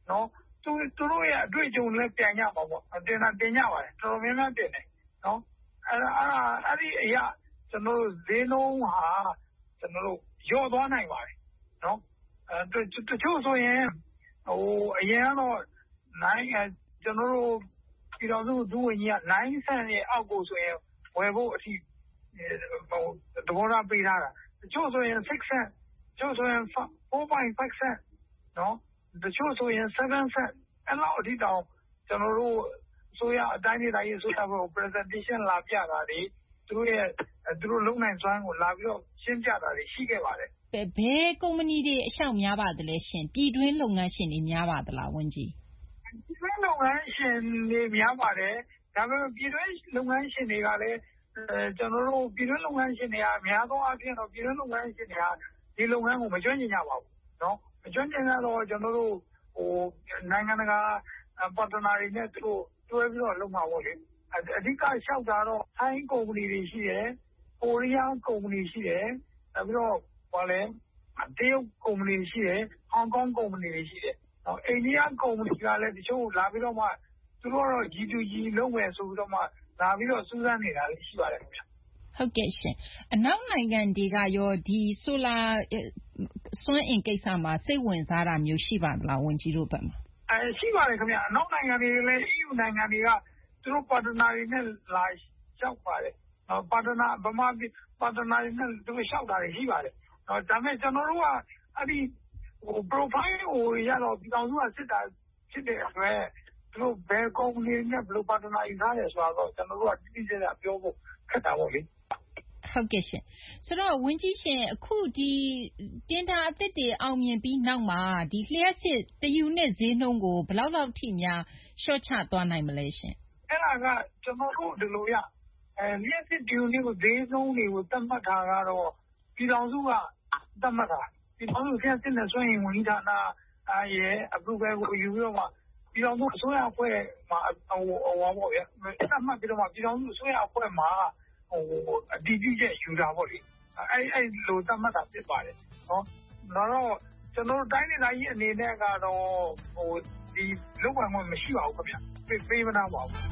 နော်သူသူတို့ရဲ့အတွေ့အကြုံလည်းပြန်ကြပါပေါ့တင်တာတင်ကြပါတယ်တော်တော်များများတင်တယ်နော်အဲ့ဒါအဲ့ဒီအရာကျွန်တော်တို့ဈေးနှုန်းဟာကျွန်တော်တို့ရော့သွားနိုင်ပါတယ်နော်အဲတချို့ဆိုရင်ဟိုအရင်ကတော့နိုင်ကျွန်တော်တို့ပြည်တော်စုဒူးဝင်ကြီးကnine cent ရဲ့အောက်ကိုဆိုရင်ဝယ်ဖို့အထိဟိုသဘောထားပေးထားတာတချို့ဆိုရင်six cent တချို့ဆိုရင် four point five cent နော်တချို့ဆိုရင်seven cent အဲ့လောက်အထိတောင်ကျွန်တော်တို့ဆိုရအတိုင်းတိုင်းရေးဆိုတာကို presentation လာပြတာတွေသူတို့ရဲ့သူတို့လုံနိုင်စွမ်းကိုလာပြီးတော့ရှင်းပြတာတွေရှိခဲ့ပါတယ်ဘယ်ကုမ္ပဏီတွေအရှောက်များပါသလဲရှင်ပြည်တွင်းလုပ်ငန်းရှင်တွေများပါသလားဝန်ကြီးပြည်တွင်းလုပ်ငန်းရှင်တွေများပါတယ်ဒါပေမဲ့ပြည်တွင်းလုပ်ငန်းရှင်တွေကလည်းကျွန်တော်တို့ပြည်တွင်းလုပ်ငန်းရှင်တွေကအများဆုံးအဖြစ်တော့ပြည်တွင်းလုပ်ငန်းရှင်တွေကဒီလုပ်ငန်းကိုမကျွမ်းကျင်ကြပါဘူးเนาะမကျွမ်းကျင်တော့ကျွန်တော်တို့ဟိုနိုင်ငံတကာ partner တွေနဲ့သူတို့တွဲပြီးတော့လုပ်မှာပေါ့လေအဓိကရှောက်တာတော့ထိုင်းကုမ္ပဏီတွေရှိတယ်ကိုရီးယားကုမ္ပဏီရှိတယ်နောက်ပြီးတော့ဘာလဲတရုတ်ကုမ္ပဏီရှိတယ်ဟောင်ကောင်ကုမ္ပဏီတွေရှိတယ်နော်အိန္ဒိယကုမ္ပဏီကလည်းတချို့လာပြီးတော့မှသူတို့တော့ G to G လုပ်မယ်ဆိုပြီးတော့မှလာပြီးတော့စူးစမ်းနေတာလည်းရှိပါတယ်ခင်ဗျဟုတ်ကဲ့ရှင်အနောက်နိုင်ငံတွေကရောဒီဆိုလာစွမ်းအင်ကိစ္စမှာစိတ်ဝင်စားတာမျိုးရှိပါသလားဝန်ကြီးတို့ဘက်မှာအဲရှိပါတယ်ခင်ဗျအနောက်နိုင်ငံတွေလည်း E U နိုင်ငံတွေကသူတို့ partner တွေနဲ့လာလျှောက်ပါတယ်နော် partner ဗမာပြည် partner တွေနဲ့သူတို့လျှောက်တာတွေရှိပါတယ်နော်ဒါပေမဲ့ကျွန်တော်တို့ကအဲ့ဒီဟို profile ကိုရတော့ပြည်တော်စုကစစ်တာဖြစ်တဲ့အတွက်သူတို့ဘယ်ကုမ္ပဏီနဲ့ဘယ်လို partner ယူထားတယ်ဆိုတော့ကျွန်တော်တို့ကတိတိကျကျပြောဖို့ခက်တာပေါ့လေဟုတ်ကဲ့ရှင်ဆိုတော့ဝင်းကြီးရှင်အခုဒီတင်တာအသစ်တွေအောင်မြင်ပြီးနောက်မှာဒီလျှက်စစ်တယူနစ်ဈေးနှုန်းကိုဘယ်လောက်လောက်ထိများရှော့ချသွားနိုင်မလဲရှင်အဲ့ဒါကကျွန်တော်တို့ဒီလိုရအဲလျှက်စစ်တယူနစ်ကိုဈေးနှုန်းတွေကိုသတ်မှတ်တာကတော့ပြည်တော်စုကသတ်မှတ်တာပြည်တော်စုလျှက်စစ်နဲ့စွန့်ရင်ဝန်ကြီးဌာနအဲရဲ့ approval ကိုယူပြီးတော့မှပြည်တော်စုအစိုးရအဖွဲ့မှာဟိုဟိုပါပေါ့ဗျာသတ်မှတ်ပြီးတော့မှပြည်တော်စုအစိုးရအဖွဲ့မှာဟိုအတီးကြီးချက်ယူတာပေါ့လေအဲ့အဲ့လိုသတ်မှတ်တာဖြစ်ပါတယ်နော်တော့ကျွန်တော်တို့တိုင်းဒေသကြီးအနေနဲ့ကတော့ဟိုဒီလောက်ပါမှမရှိပါဘူးခင်ဗျပေးမနာပါဘူး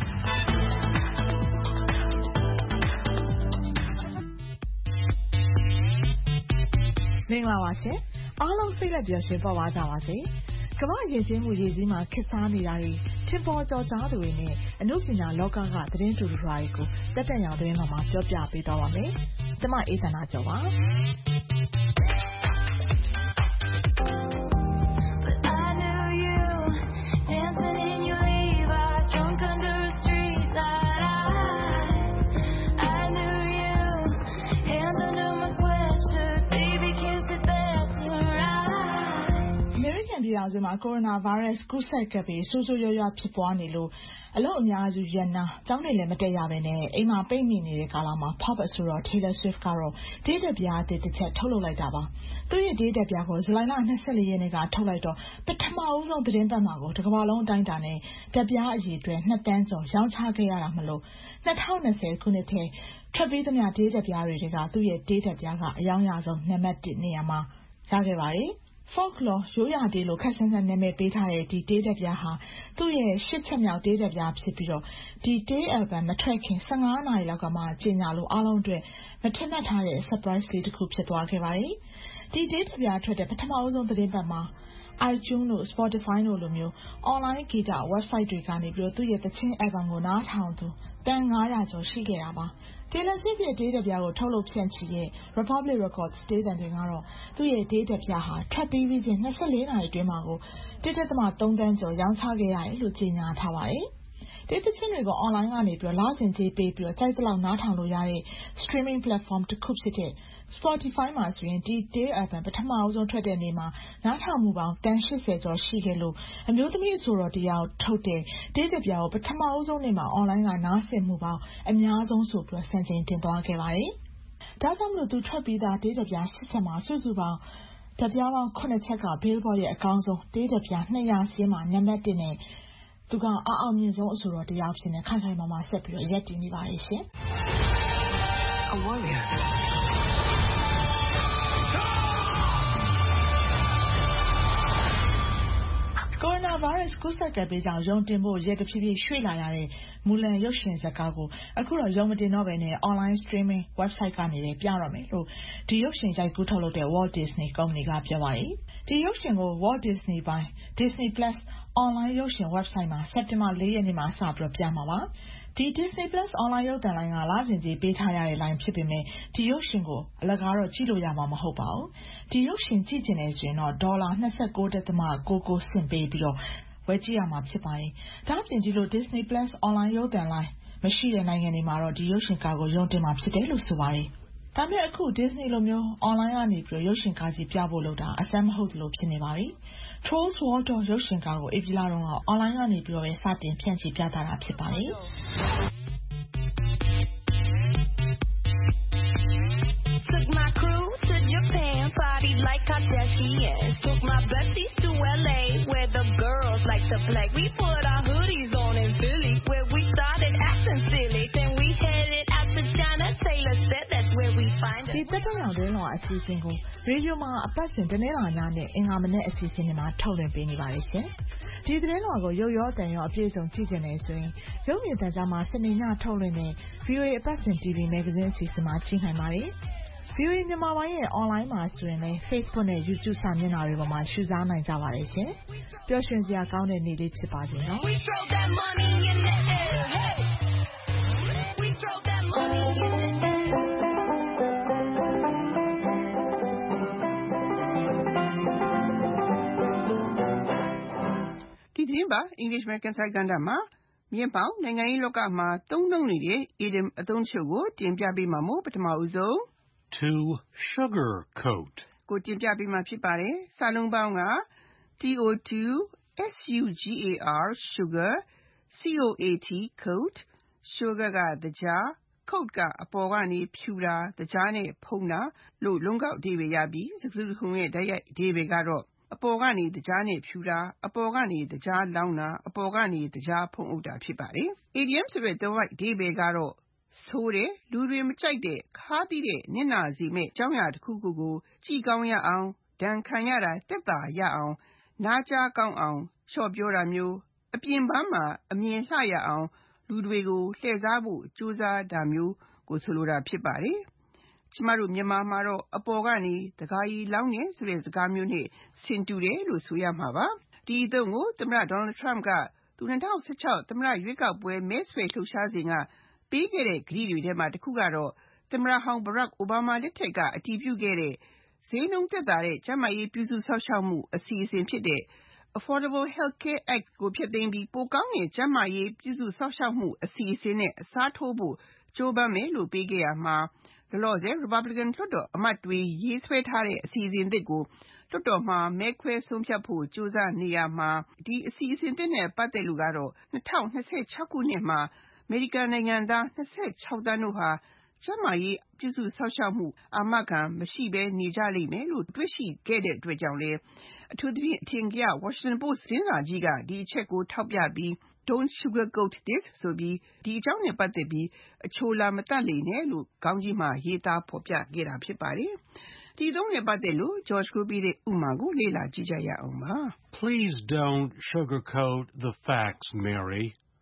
မင်္ဂလာပါရှင်အားလုံးစိတ်လက်ပျော်ရွှင်ပေါ်ပါကြပါစေကမ္ဘာယဉ်ကျေးမှုရည်စည်းမှာခေတ်စားနေတာတွေထင်ပေါ်ကျော်ကြားသူတွေနဲ့အနုပညာလောကကသတင်းတူတူတွေကိုတက်တက်ရောင်သွင်းမှာမှာပြောပြပေးသွားပါမယ်။ကျွန်မအေးသနာကျော်ပါ။ပြည်တော်စုမှာကိုရိုနာဗိုင်းရပ်စ်ကူးစက်ကပ်ပြီးဆိုးဆိုးရွားရွားဖြစ်ပွားနေလို့အလုပ်အများစုရပ်နာကျောင်းတွေလည်းမတက်ရဘဲနဲ့အိမ်မှာပိတ်မိနေတဲ့ကာလမှာ pop အဆိုတော် Taylor Swift ကတော့ဒေးတပြားတစ်ချက်ထုတ်လုပ်လိုက်တာပါသူရဲ့ဒေးတပြားကိုဇူလိုင်လ၂၄ရက်နေ့ကထုတ်လိုက်တော့ပထမအဆုံးသတင်းပတ်မှာကိုတစ်ကမ္ဘာလုံးအတိုင်းအတာနဲ့တပြားအရေအတွက်နှစ်တန်းကျော်ရောင်းချခဲ့ရတာမလို့၂၀၂၀ခုနှစ်ထဲထွက်ပြီးသမျှဒေးတပြားတွေကသူ့ရဲ့ဒေးတပြားကအယောင်ရဆုံးနံပါတ်တစ်နေရာမှာရခဲ့ပါတယ်folklore ရိုးရာဒေးလို့ခက်ဆန်းဆန်းနာမည်ပေးထားတဲ့ဒီဒေးတပြားဟာသူ့ရဲ့ရှစ်ချက်မြောက်ဒေးတပြားဖြစ်ပြီးတော့ဒီဒေး album မထွက်ခင်၁၅နာရီလောက်ကမှကြေညာလို့အားလုံးအတွက်မထင်မှတ်ထားတဲ့ surprise လေးတစ်ခုဖြစ်သွားခဲ့ပါတယ်ဒီဒေးတပြားထွက်တဲ့ပထမအဆုံးသတင်းပတ်မှာ iTunes တို့ Spotify တို့လိုမျိုး online ဂီတ website တွေကနေပြီးတော့သူ့ရဲ့သချင်း album ကိုနားထောင်သူတန်၅ရာကျော်ရှိခဲ့တာပါTaylor Swift ရဲ့ဒေးတပြားကိုထုတ်လုပ်ဖြန့်ချီတဲ့ Republic Records ဒေးတန်တွေကတော့သူ့ရဲ့ဒေးတပြားဟာထွက်ပြီးပြီးချင်း၂၄နာရီအတွင်းမှာကိုတစ်တက်သမသုံးတန်းကျော်ရောင်းချခဲ့ရတယ်လို့ကြေညာထားပါတယ်။ဒေးသချင်းတွေကို online ကနေပြီးတော့လစဉ်ကြေးပေးပြီးတော့ကြိုက်သလောက်နားထောင်လို့ရတဲ့ streaming platform တစ်ခုဖြစ်တဲ့ Spotify မှာဆိုရင်ဒီ Day Album ပထမအဆုံးထွက်တဲ့နေ့မှာနားထောင်မှုပေါင်းတန်၈၀ကျော်ရှိခဲ့လို့အမျိုးသမီးအဆိုတော်တရားထုတ်တဲ့ဒေးတပြားကိုပထမအဆုံးနေ့မှာ online ကနားဆင်မှုပေါင်းအများဆုံးဆိုပြီးစံချိန်တင်သွားခဲ့ပါတယ်။ဒါကြောင့်မလို့သူထွက်ပြီးသားဒေးတပြားရှစ်ချက်မှာစုစုပေါင်းတပြားပေါင်းခုနှစ်ချက်က Billboard ရဲ့အကောင်းဆုံးဒေးတပြား၂ရာစီးမှာနံပါတ်တစ်နဲ့သူကအာအောင်မြင်ဆုံးအဆိုတော်တရားဖြစ်နေခိုင်ခိုင်မာမာဆက်ပြီးတော့ရက်တည်နေပါရဲ့ရှင်။ A warriorကိုရို Coronavirus ကူးစက်ကပ်ဘေးကြောင့်ရုံတင်ဖို့ရက်တဖြည်းဖြည်းရွှေ့လာရတဲ့မူလန်ရုပ်ရှင်ဇာတ်ကားကိုအခုတော့ရုံမတင်တော့ဘဲနဲ့ online streaming website ကနေလည်းပြတော့မယ်လို့ဒီရုပ်ရှင်ရိုက်ကူးထုတ်လုပ်တဲ့ Walt Disney ကုမ္ပဏီကပြောပါတယ်။ဒီရုပ်ရှင်ကို Walt Disney ပိုင် Disney Plus online ရုပ်ရှင် website မှာစက်တင်ဘာ၄ရက်နေ့မှာစပြီးပြမှာပါ။ဒီ Disney Plus online ရုပ်သံလိုင်းကလစဉ်ကြီးပေးထားရတဲ့ line ဖြစ်ပေမဲ့ဒီရုပ်ရှင်ကိုအလကားတော့ကြည့်လို့ရမှာမဟုတ်ပါဘူး။ဒီရုပ်ရှင်ကြည့်ကျင်နေဆိုရင်တော့ဒေါ်လာ ၂၉.၉၉ စင်ပေးပြီးတော့ဝယ်ကြည့်ရမှာဖြစ်ပါတယ်။ဒါ့အပြင်ဒီလို Disney Plus online ရုပ်သံလိုင်းမရှိတဲ့နိုင်ငံတွေမှာတော့ဒီရုပ်ရှင်ကားကိုရုံတင်မှာဖြစ်တယ်လို့ဆိုပါတယ်။ဒါပေမဲ့အခု Disney လိုမျိုး online ကနေပြီးရုပ်ရှင်ကားကြီးပြဖို့လုပ်တာအဆန်းမဟုတ်လို့ဖြစ်နေပါပြီ။ Trolls World ရုပ်ရှင်ကားကိုဧပြီလတုန်းက online ကနေပြီးတော့ပဲစတင်ဖြန့်ချိပြသတာဖြစ်ပါတယ်။ Took my crew to Japan, party like Kardashians. Took my besties to L A, where the girls like to play. We put our hoodies on in Philly, where we started acting silly. Then we headed out to China. Taylor said that's where we find it. ဒီတက်တော့အောင်တဲ့လောအစီအစဉ်ကိုရေဒီယိုမှာအပတ်စဉ်တနေ့လာညနဲ့အင်္ဂါမနေ့အစီအစဉ်တွေမှာထုတ်လွှင့်ပေးနေပါတယ်ရှင်။ဒီသတင်းတော်ကိုရုပ်ရောတန်ရောအပြည့်စုံကြည့်ကြနေဆိုရင်ရုပ်မြင်သံကြားမှာစနေညထုတ်လွှင့်တဲ့ V O A အပတ်စဉ် T V Magazine အစီအစဉ်မှာကြည့်နိုင်ပါတယ်။ V O A မြန်မာပိုင်းရဲ့ online မှာဆိုရင်လည်း Facebook နဲ့ YouTube စာမျက်နှာတွေပေါ်မှာရှုစားနိုင်ကြပါတယ်ရှင်။ပျော်ရွှင်စရာကောင်းတဲ့နေ့လေးဖြစ်ပါစေနော်။ We throw that money in the air. Hey. We throw that money in the air. ဒီသတင်းပါ English American စာကဏ္ဍမှာမြင့်ပေါင်းနိုင်ငံရေးလောကမှာသုံးနှုန်းနေတဲ့ idiom အသုံးချို့ကိုတင်ပြပေးမှာမို့ပထမဦးဆုံး To sugarcoat ကိုတင်ပြပေးမှာဖြစ်ပါတယ်။စာလုံးပေါင်းက T O two S U G A R sugar C O A T coat sugar ကသကြား coat ကအပေါ်ကနေဖြူတာသကြားနဲ့ဖုံးတာလို့လုံးကောက်အဓိပ္ပာယ်ရပြီးစကားစုတခုရဲ့တိုက်ရိုက်အဓိပ္ပာယ်ကတော့အပေါ်ကနေသကြားနဲ့ဖြူတာအပေါ်ကနေသကြားလောင်းတာအပေါ်ကနေသကြားဖုံးအုပ်တာဖြစ်ပါတယ်။ Idiom ဆိုတဲ့သွယ်ဝိုက်အဓိပ္ပာယ်ကတော့ဆိုးတဲ့လူတွေမကြိုက်တဲ့ခါးသီးတဲ့နစ်နာစေမဲ့အကြောင်းအရာတစ်ခုခုကိုကြည်ကောင်းရအောင်ဒဏ်ခံရတာတက်တာရအောင်နားကြားကောင်းအောင်လျှော့ပြောတာမျိုးအပြင်ပန်းမှာအမြင်လှရအောင်လူတွေကိုလှည့်စားဖို့ကြိုးစားတာမျိုးကိုဆိုလိုတာဖြစ်ပါတယ်။ကျမတို့မြန်မာမှာတော့အပေါ်ကနေတကားကြီးလောင်းနေဆိုတဲ့စကားမျိုးနဲ့ဆင်တူတယ်လို့ဆိုရမှာပါ။ဒီအသုံးကိုသမ္မတ Donald Trump ကသူ၂၀၁၆သမ္မတရွေးကောက်ပွဲမဲဆွယ်လှုပ်ရှားစဉ်ကပေးခဲ့တဲ့ကတိတွေထဲမှာတစ်ခုကတော့သမ္မတဟောင်း Barack Obama လက်ထက်ကအတည်ပြုခဲ့တဲ့ဈေးနှုန်းသက်သာတဲ့ကျန်းမာရေးပြုစုစောင့်ရှောက်မှုအစီအစဉ်ဖြစ်တဲ့ Affordable Healthcare Act ကိုဖျက်သိမ်းပြီးပိုကောင်းတဲ့ကျန်းမာရေးပြုစုစောင့်ရှောက်မှုအစီအစဉ်နဲ့အစားထိုးဖို့ကြိုးပမ်းမယ်လို့ပေးခဲ့ရမှာလောလောဆယ် Republican လွှတ်တော်အမတ်တွေရေးဆွဲထားတဲ့အစီအစဉ်သစ်ကိုလွှတ်တော်မှာမဲခွဲဆုံးဖြတ်ဖို့ကြိုးစားနေရမှာဒီအစီအစဉ်သစ်နဲ့ပတ်သက်လို့ကတော့၂၀၂၆ခုနှစ်မှာအမေရိကန်နိုင်ငံသား၂၆သန်းတို့ဟာကျန်းမာရေးပြုစုစောင့်ရှောက်မှုအာမခံမရှိဘဲနေကြလိမ့်မယ်လို့တွေ့ရှိခဲ့တဲ့အတွက်ကြောင့်လဲအထူးသဖြင့်အထင်ကရ Washington Post သတင်းစာကြီးကဒီအချက်ကိုထောက်ပြပြီး Don't sugarcoat this ဆိုပြီးဒီအကြောင်းနဲ့ပတ်သက်ပြီးအချိုလာမတတ်လေနဲ့လို့ခေါင်းကြီးမှာရေးသားဖော်ပြခဲ့တာဖြစ်ပါတယ်။ဒီသုံးနဲ့ပတ်သက်လို့ George ကိုပြီးတဲ့ဥပမာကိုလေ့လာကြည့်ကြရအောင်ပါ။ Please don't sugarcoat the facts, Mary.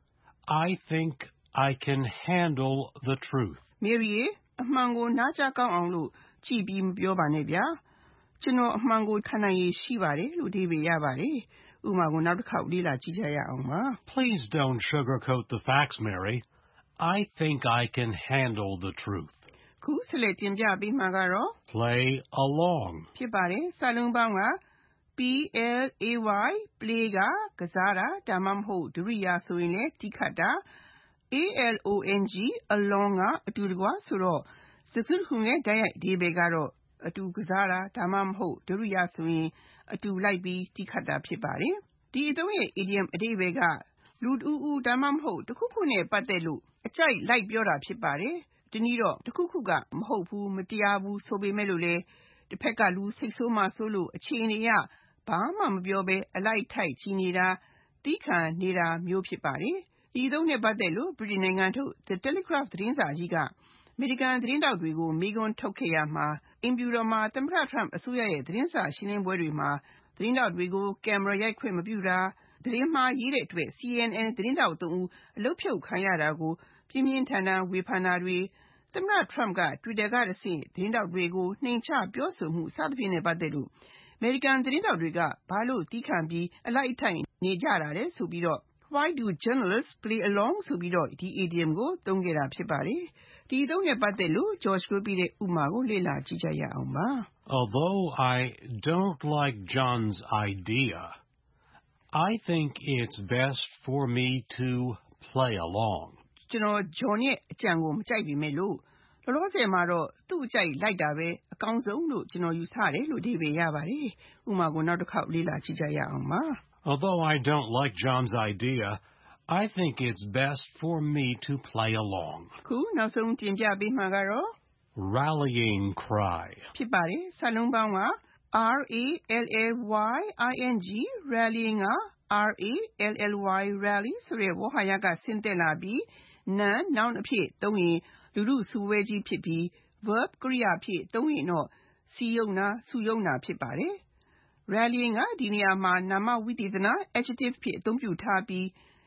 I think I can handle the truth. Mary အမှန်ကိုနားကြားကောင်းအောင်လို့ကြည်ပြီးမပြောပါနဲ့ဗျာ။ကျွန်တော်အမှန်ကိုခံနိုင်ရည်ရှိပါတယ်လို့အဓိပ္ပာယ်ရပါတယ်။ဥပမာကိုနောက်တစ်ခေါက်လေ့လာကြည့်ကြရအောင်ပါ။ Please don't sugarcoat the facts, Mary. I think I can handle the truth. ခုဆက်လက်တင်ပြပေးမှာကတော့ Play along ဖြစ်ပါတယ်။စာလုံးပေါင်းက P L A Y play ကကစားတာဒါမှမဟုတ်ဒရိယာဆိုရင်လည်းတီးခတ်တာ A L O N G along ကအတူတကွဆိုတော့စကားစုတခုရဲ့တိုက်ရိုက်အဓိပ္ပာယ်ကတော့အတူကစားတာဒါမှမဟုတ်ဒရိယာဆိုရင်အတူလိုက်ပြီးတီးခတ်တာဖြစ်ပါတယ်။ဒီအသုံးရဲ့ idiom အဓိပ္ပာယ်ကလူတူဦးဒါမှမဟုတ်တစ်ခုခုနဲ့ပတ်သက်လို့အကြိုက်လိုက်ပြောတာဖြစ်ပါတယ်။ဒီနည်းတော့တစ်ခုခုကမဟုတ်ဘူးမတရားဘူးဆိုပေမဲ့လို့လေတစ်ဖက်ကလူစိတ်ဆိုးမှဆိုလို့အခြေအနေကဘာမှမပြောဘဲအလိုက်ထိုက်ချီနေတာတီးခံနေတာမျိုးဖြစ်ပါတယ်။ဒီအသုံးနဲ့ပတ်သက်လို့ဗြိတိန်နိုင်ငံထုတ် The Telegraph သတင်းစာကြီးကအမေရိကန်သတင်းတောက်တွေကိုမေးခွန်းထုတ်ခဲ့ရမှာအိမ်ဖြူတော်မှာသမ္မတ Trump အစိုးရရဲ့သတင်းစာရှင်းလင်းပွဲတွေမှာသတင်းတောက်တွေကိုကင်မရာရိုက်ခွင့်မပြုတာသတင်းမှားရေးတဲ့အတွက် C N N သတင်းတောက်သုံးဦးအလုပ်ဖြုတ်ခံရတာကိုပြင်းပြင်းထန်ထန်ဝေဖန်တာတွေသမ္မတ Trump က Twitter ကတဆင့်သတင်းတောက်တွေကိုနှိမ်ချပြောဆိုမှုစသဖြင့်နဲ့ပတ်သက်လို့အမေရိကန်သတင်းတောက်တွေကဘာလို့သီးခံပြီးအလိုက်အထိုက်နေကြတာလဲဆိုပြီးတော့ Why do journalists play along ဆိုပြီးတော့ဒီ idiom ကိုသုံးခဲ့တာဖြစ်ပါတယ်။ဒီသုံးနဲ့ပတ်သက်လို့ George ကိုပြတဲ့ဥပမာကိုလေ့လာကြည့်ကြရအောင်ပါ။ Although I don't like John's idea, I think it's best for me to play along. ကျွန်တော် John ရဲ့အကြံကိုမကြိုက်ပေမဲ့လို့လောလောဆယ်မှာတော့သူ့အကြိုက်လိုက်တာပဲအကောင်းဆုံးလို့ကျွန်တော်ယူဆတယ်လို့ဒီပဲရပါတယ်။ဥပမာကိုနောက်တစ်ခေါက်လေ့လာကြည့်ကြရအောင်ပါ။ Although I don't like John's idea, I think it's best for me to play along. ခုနောက်ဆုံးတင်ပြပေးမှာကတော့ Rallying cry ဖြစ်ပါတယ်။စာလုံးပေါင်းက R A L L Y I N G rallying က R A L L Y rally ဆိုတဲ့ဝေါဟာရကဆင်းသက်လာပြီး noun noun အဖြစ်သုံးရင်လူလူစုဝဲကြီးဖြစ်ပြီး verb ကရိယာအဖြစ်သုံးရင်တော့စီယုံနာစုယုံနာဖြစ်ပါတယ်။ rallying ကဒီနေရာမှာနာမဝိသေသန adjective ဖြစ်အသုံးပြုထားပြီး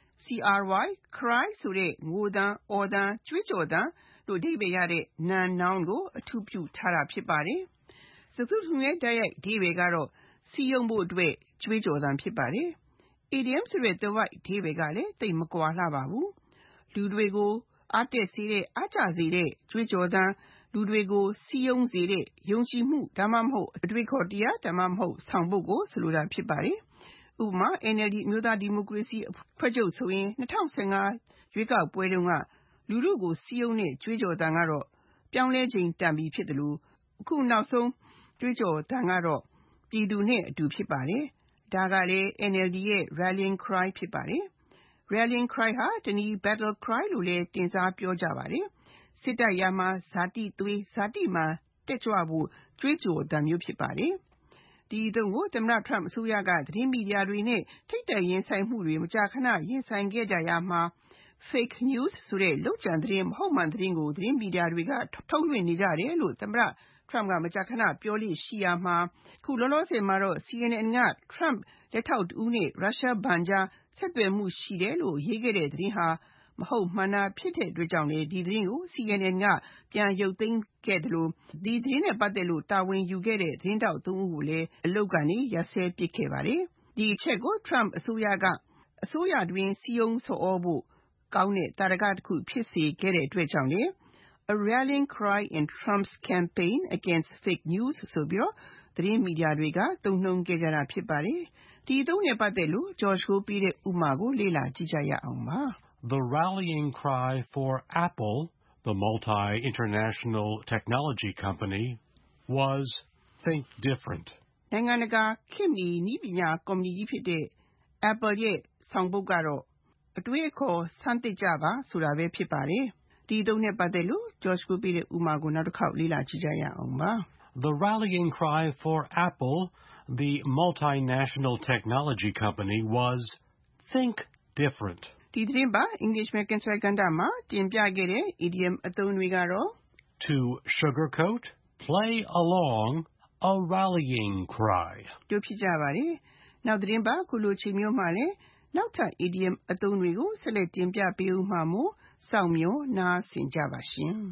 cry cry ဆိုတဲ့ငိုသံအော်သံကြွေးကြော်သံတို့အဓိပ္ပာယ်ရတဲ့ noun noun ကိုအထူးပြုထားတာဖြစ်ပါတယ်။စကားစုရဲ့တိုက်ရိုက်အဓိပ္ပာယ်ကတော့စီယုံဖို့အတွက်ကြွေးကြော်သံဖြစ်ပါတယ်။ idiom ဆိုတဲ့သွယ်ဝိုက်အဓိပ္ပာယ်ကလည်းတိတ်မကွာလှပါဘူး။လူတွေကိုအားတက်စေတဲ့အားကျစေတဲ့ကြွေးကြော်သံလူတွေကိုစီယုံစေတဲ့ယုံကြည်မှုဒါမှမဟုတ်အတွေ့ခေါ်တရားဒါမှမဟုတ်ဆောင်ပုဒ်ကိုဆိုလိုတာဖြစ်ပါတယ်။ဥပမာ N L D အမျိုးသားဒီမိုကရေစီအဖွဲ့ချုပ်ဆိုရင်၂၀၁၅ရွေးကောက်ပွဲတုန်းကလူထုကိုစီယုံတဲ့ကြွေးကြော်သံကတော့ပြောင်းလဲချိန်တန်ပြီဖြစ်တယ်လို့အခုနောက်ဆုံးကြွေးကြော်သံကတော့ပြည်သူနဲ့အတူဖြစ်ပါတယ်။ဒါကလည်း N L D ရဲ့ rallying cry ဖြစ်ပါတယ်။ rallying cry ဟာတနည်း battle cry လို့လည်းတင်စားပြောကြပါတယ်။စစ်တပ်ရာမှာဇာတိသွေးဇာတိမှာတက်ကြွဖို့ကြွေးကြော်သံမျိုးဖြစ်ပါတယ်။ဒီအသုံးကိုသမ္မတ Trump အစိုးရကသတင်းမီဒီယာတွေနဲ့ထိပ်တိုက်ရင်ဆိုင်မှုတွေမကြာခဏရင်ဆိုင်ခဲ့ကြရမှာ fake news ဆိုတဲ့လုပ်ကြံသတင်းမဟုတ်မှန်သတင်းကိုသတင်းမီဒီယာတွေကထုတ်လွှင့်နေကြတယ်လို့သမ္မတ Trump ကမကြာခဏပြောလေ့ရှိရမှာခုလောလောဆယ်မှာတော့ C N N က Trump လက်ထောက်တဦးနဲ့ရုရှားဘဏ်ကြားဆက်သွယ်မှုရှိတယ်လို့ရေးခဲ့တဲ့သတင်းဟာမဟုတ်မှန်တာဖြစ်တဲ့အတွက်ကြောင့်လေဒီသတင်းကို C N N ကပြန်ရုပ်သိမ်းခဲ့တယ်လို့ဒီသတင်းနဲ့ပတ်သက်လို့တာဝန်ယူခဲ့တဲ့သတင်းတောက်သုံးဦးကိုလည်းအလုပ်ကနေရပ်စဲပစ်ခဲ့ပါတယ်။ဒီအချက်ကို Trump အစိုးရကအစိုးရတွင်စီယုံဆော်ဩဖို့ကောင်းတဲ့တာရကတစ်ခုဖြစ်စေခဲ့တဲ့အတွက်ကြောင့်လေ A rallying cry in Trump's campaign against fake news ဆိုပြီးတော့သတင်းမီဒီယာတွေကသုံးနှုန်းခဲ့ကြတာဖြစ်ပါတယ်။ဒီအသုံးနဲ့ပတ်သက်လို့ George ကိုပြတဲ့ဥပမာကိုလေ့လာကြည့်ကြရအောင်ပါ။ The rallying cry for Apple, the multi-international technology company, was think different. နိုင်ငံတကာခေတ်မီနည်းပညာကုမ္ပဏီကြီးဖြစ်တဲ့ Apple ရဲ့ဆောင်ပုဒ်ကတော့အတွေးအခေါ်ဆန်းသစ်ကြပါဆိုတာပဲဖြစ်ပါတယ်။ဒီအသုံးနဲ့ပတ်သက်လို့ George ကိုပြတဲ့ဥပမာကိုနောက်တစ်ခေါက်လေ့လာကြည့်ကြရအောင်ပါ။ The rallying cry for Apple, the multinational technology company, was think different. ဒီသတင်းပါ English American ကဏ္ဍမှာတင်ပြခဲ့တဲ့ idiom အသုံးတွေကတော့ To sugarcoat, play along, a rallying cry တို့ဖြစ်ကြပါတယ်။နောက်သတင်းပါခုလိုချိန်မျိုးမှာလည်းနောက်ထပ် idiom အသုံးတွေကိုဆက်လက်တင်ပြပေးဦးမှာမို့စောင့်မျှော်နားဆင်ကြပါရှင်။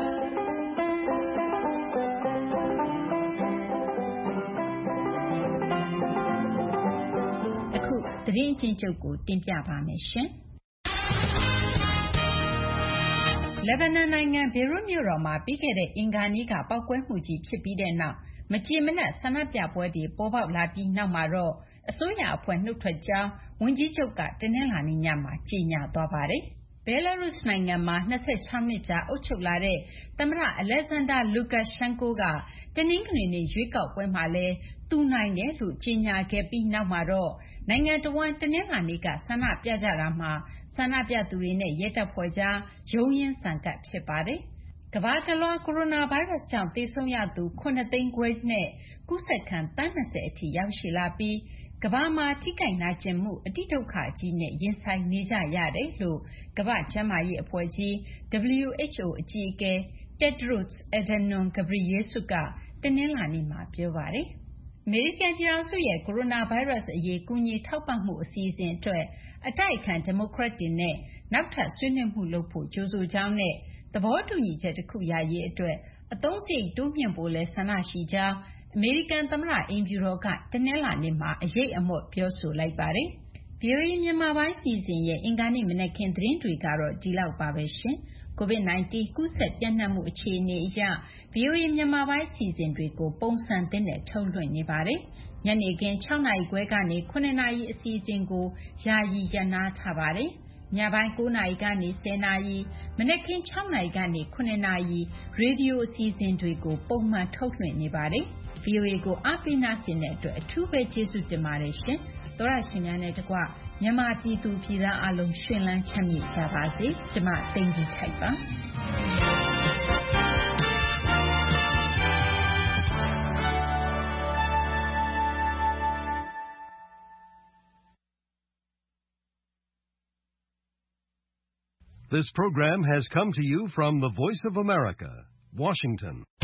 အခုသတင်းအချင်းချုပ်ကိုတင်ပြပါမယ်ရှင်။လက်ဘနွန်နိုင်ငံဘေရွတ်မြို့တော်မှာပြီးခဲ့တဲ့အင်္ဂါနေ့ကပေါက်ကွဲမှုကြီးဖြစ်ပြီးတဲ့နောက်မကျေမနပ်ဆန္ဒပြပွဲတွေပေါ်ပေါက်လာပြီးနောက်မှာတော့အစိုးရအဖွဲ့နှုတ်ထွက်ကြောင်းဝန်ကြီးချုပ်ကတနင်္လာနေ့ညမှာကြေညာသွားပါတယ်။ Belarus နိုင်ငံမှာ၂၆နှစ်ကြာအုပ်ချုပ်လာတဲ့သမ္မတ Alexander Lukashenko ကတနင်္ဂနွေနေ့ရွေးကောက်ပွဲမှာလည်းသူနိုင်တယ်လို့ကြေညာခဲ့ပြီးနောက်မှာတော့နိုင်ငံတဝန်းတနင်္လာနေ့ကဆန္ဒပြကြတာမှာဆန္ဒပြသူတွေနဲ့ရဲတပ်ဖွဲ့ကြားရုန်းရင်းဆန်ခတ်ဖြစ်ပါတယ်။ကမ္ဘာတလွှားကိုရိုနာဗိုင်းရပ်စ်ကြောင့်သေဆုံးရသူ၇သိန်းခွဲနဲ့ကူးစက်ခံသန်း၂၀အထိရောက်ရှိလာပြီးကမ္ဘာမှာထိခိုက်နာကျင်မှုအတိဒုက္ခကြီးနဲ့ရင်ဆိုင်နေကြရတယ်လို့ကမ္ဘာ့ကျန်းမာရေးအဖွဲ့ကြီး W H O အကြီးအကဲ Tedros Adhanom Ghebreyesus ကတနင်္လာနေ့မှာပြောပါတယ်။အမေရိကန်ပြည်ထောင်စုရဲ့ကိုရိုနာဗိုင်းရပ်စ်အရေးကူညီထောက်ပံ့မှုအစီအစဉ်အတွက်အတိုက်အခံဒီမိုကရက်တွေနဲ့နောက်ထပ်ဆွေးနွေးမှုလုပ်ဖို့ကြိုးဆိုကြောင်းနဲ့သဘောတူညီချက်တစ်ခုရရေးအတွက်အသုံးစရိတ်တိုးမြှင့်ဖို့လဲဆန္ဒရှိကြောင်းအမေရိကန်သမ္မတအိမ်ဖြူတော်ကတနင်္လာနေ့မှာအရေးအမွတ်ပြောဆိုလိုက်ပါတယ်။ ဗီအိုအေမြန်မာပိုင်းစီစဉ်ရဲ့အင်္ဂါနေ့မနက်ခင်းသတင်းတွေကတော့ဒီလောက်ပါပဲရှင်။ ကိုဗစ် ၁၉ ကူးစက်ပြန့်နှံ့မှုအခြေအနေအရ ဗီအိုအေမြန်မာပိုင်းစီစဉ်တွေကိုပုံစံသစ်နဲ့ထုတ်လွှင့်နေပါတယ်။ညနေခင်း၆နာရီခွဲကနေ၇နာရီအစီအစဉ်ကိုယာယီရပ်နားထားပါတယ်။ညပိုင်း၉နာရီကနေ၁၀နာရီမနက်ခင်း၆နာရီကနေ၇နာရီရေဒီယိုအစီအစဉ်တွေကိုပုံမှန်ထုတ်လွှင့်နေပါတယ်။ ဗီအိုအေကိုအားပေးနာဆင်တဲ့အတွက်အထူးပဲကျေးဇူးတင်ပါတယ်ရှင်။သောရရှင်များနဲ့တကွမြန်မာပြည်သူပြည်သားအလုံးရှင်လန်းချမ်းမြေ့ကြပါစေ။ကျမသိင်္ဂီထိုက်ပါ။ This program has come to you from the Voice of America, Washington.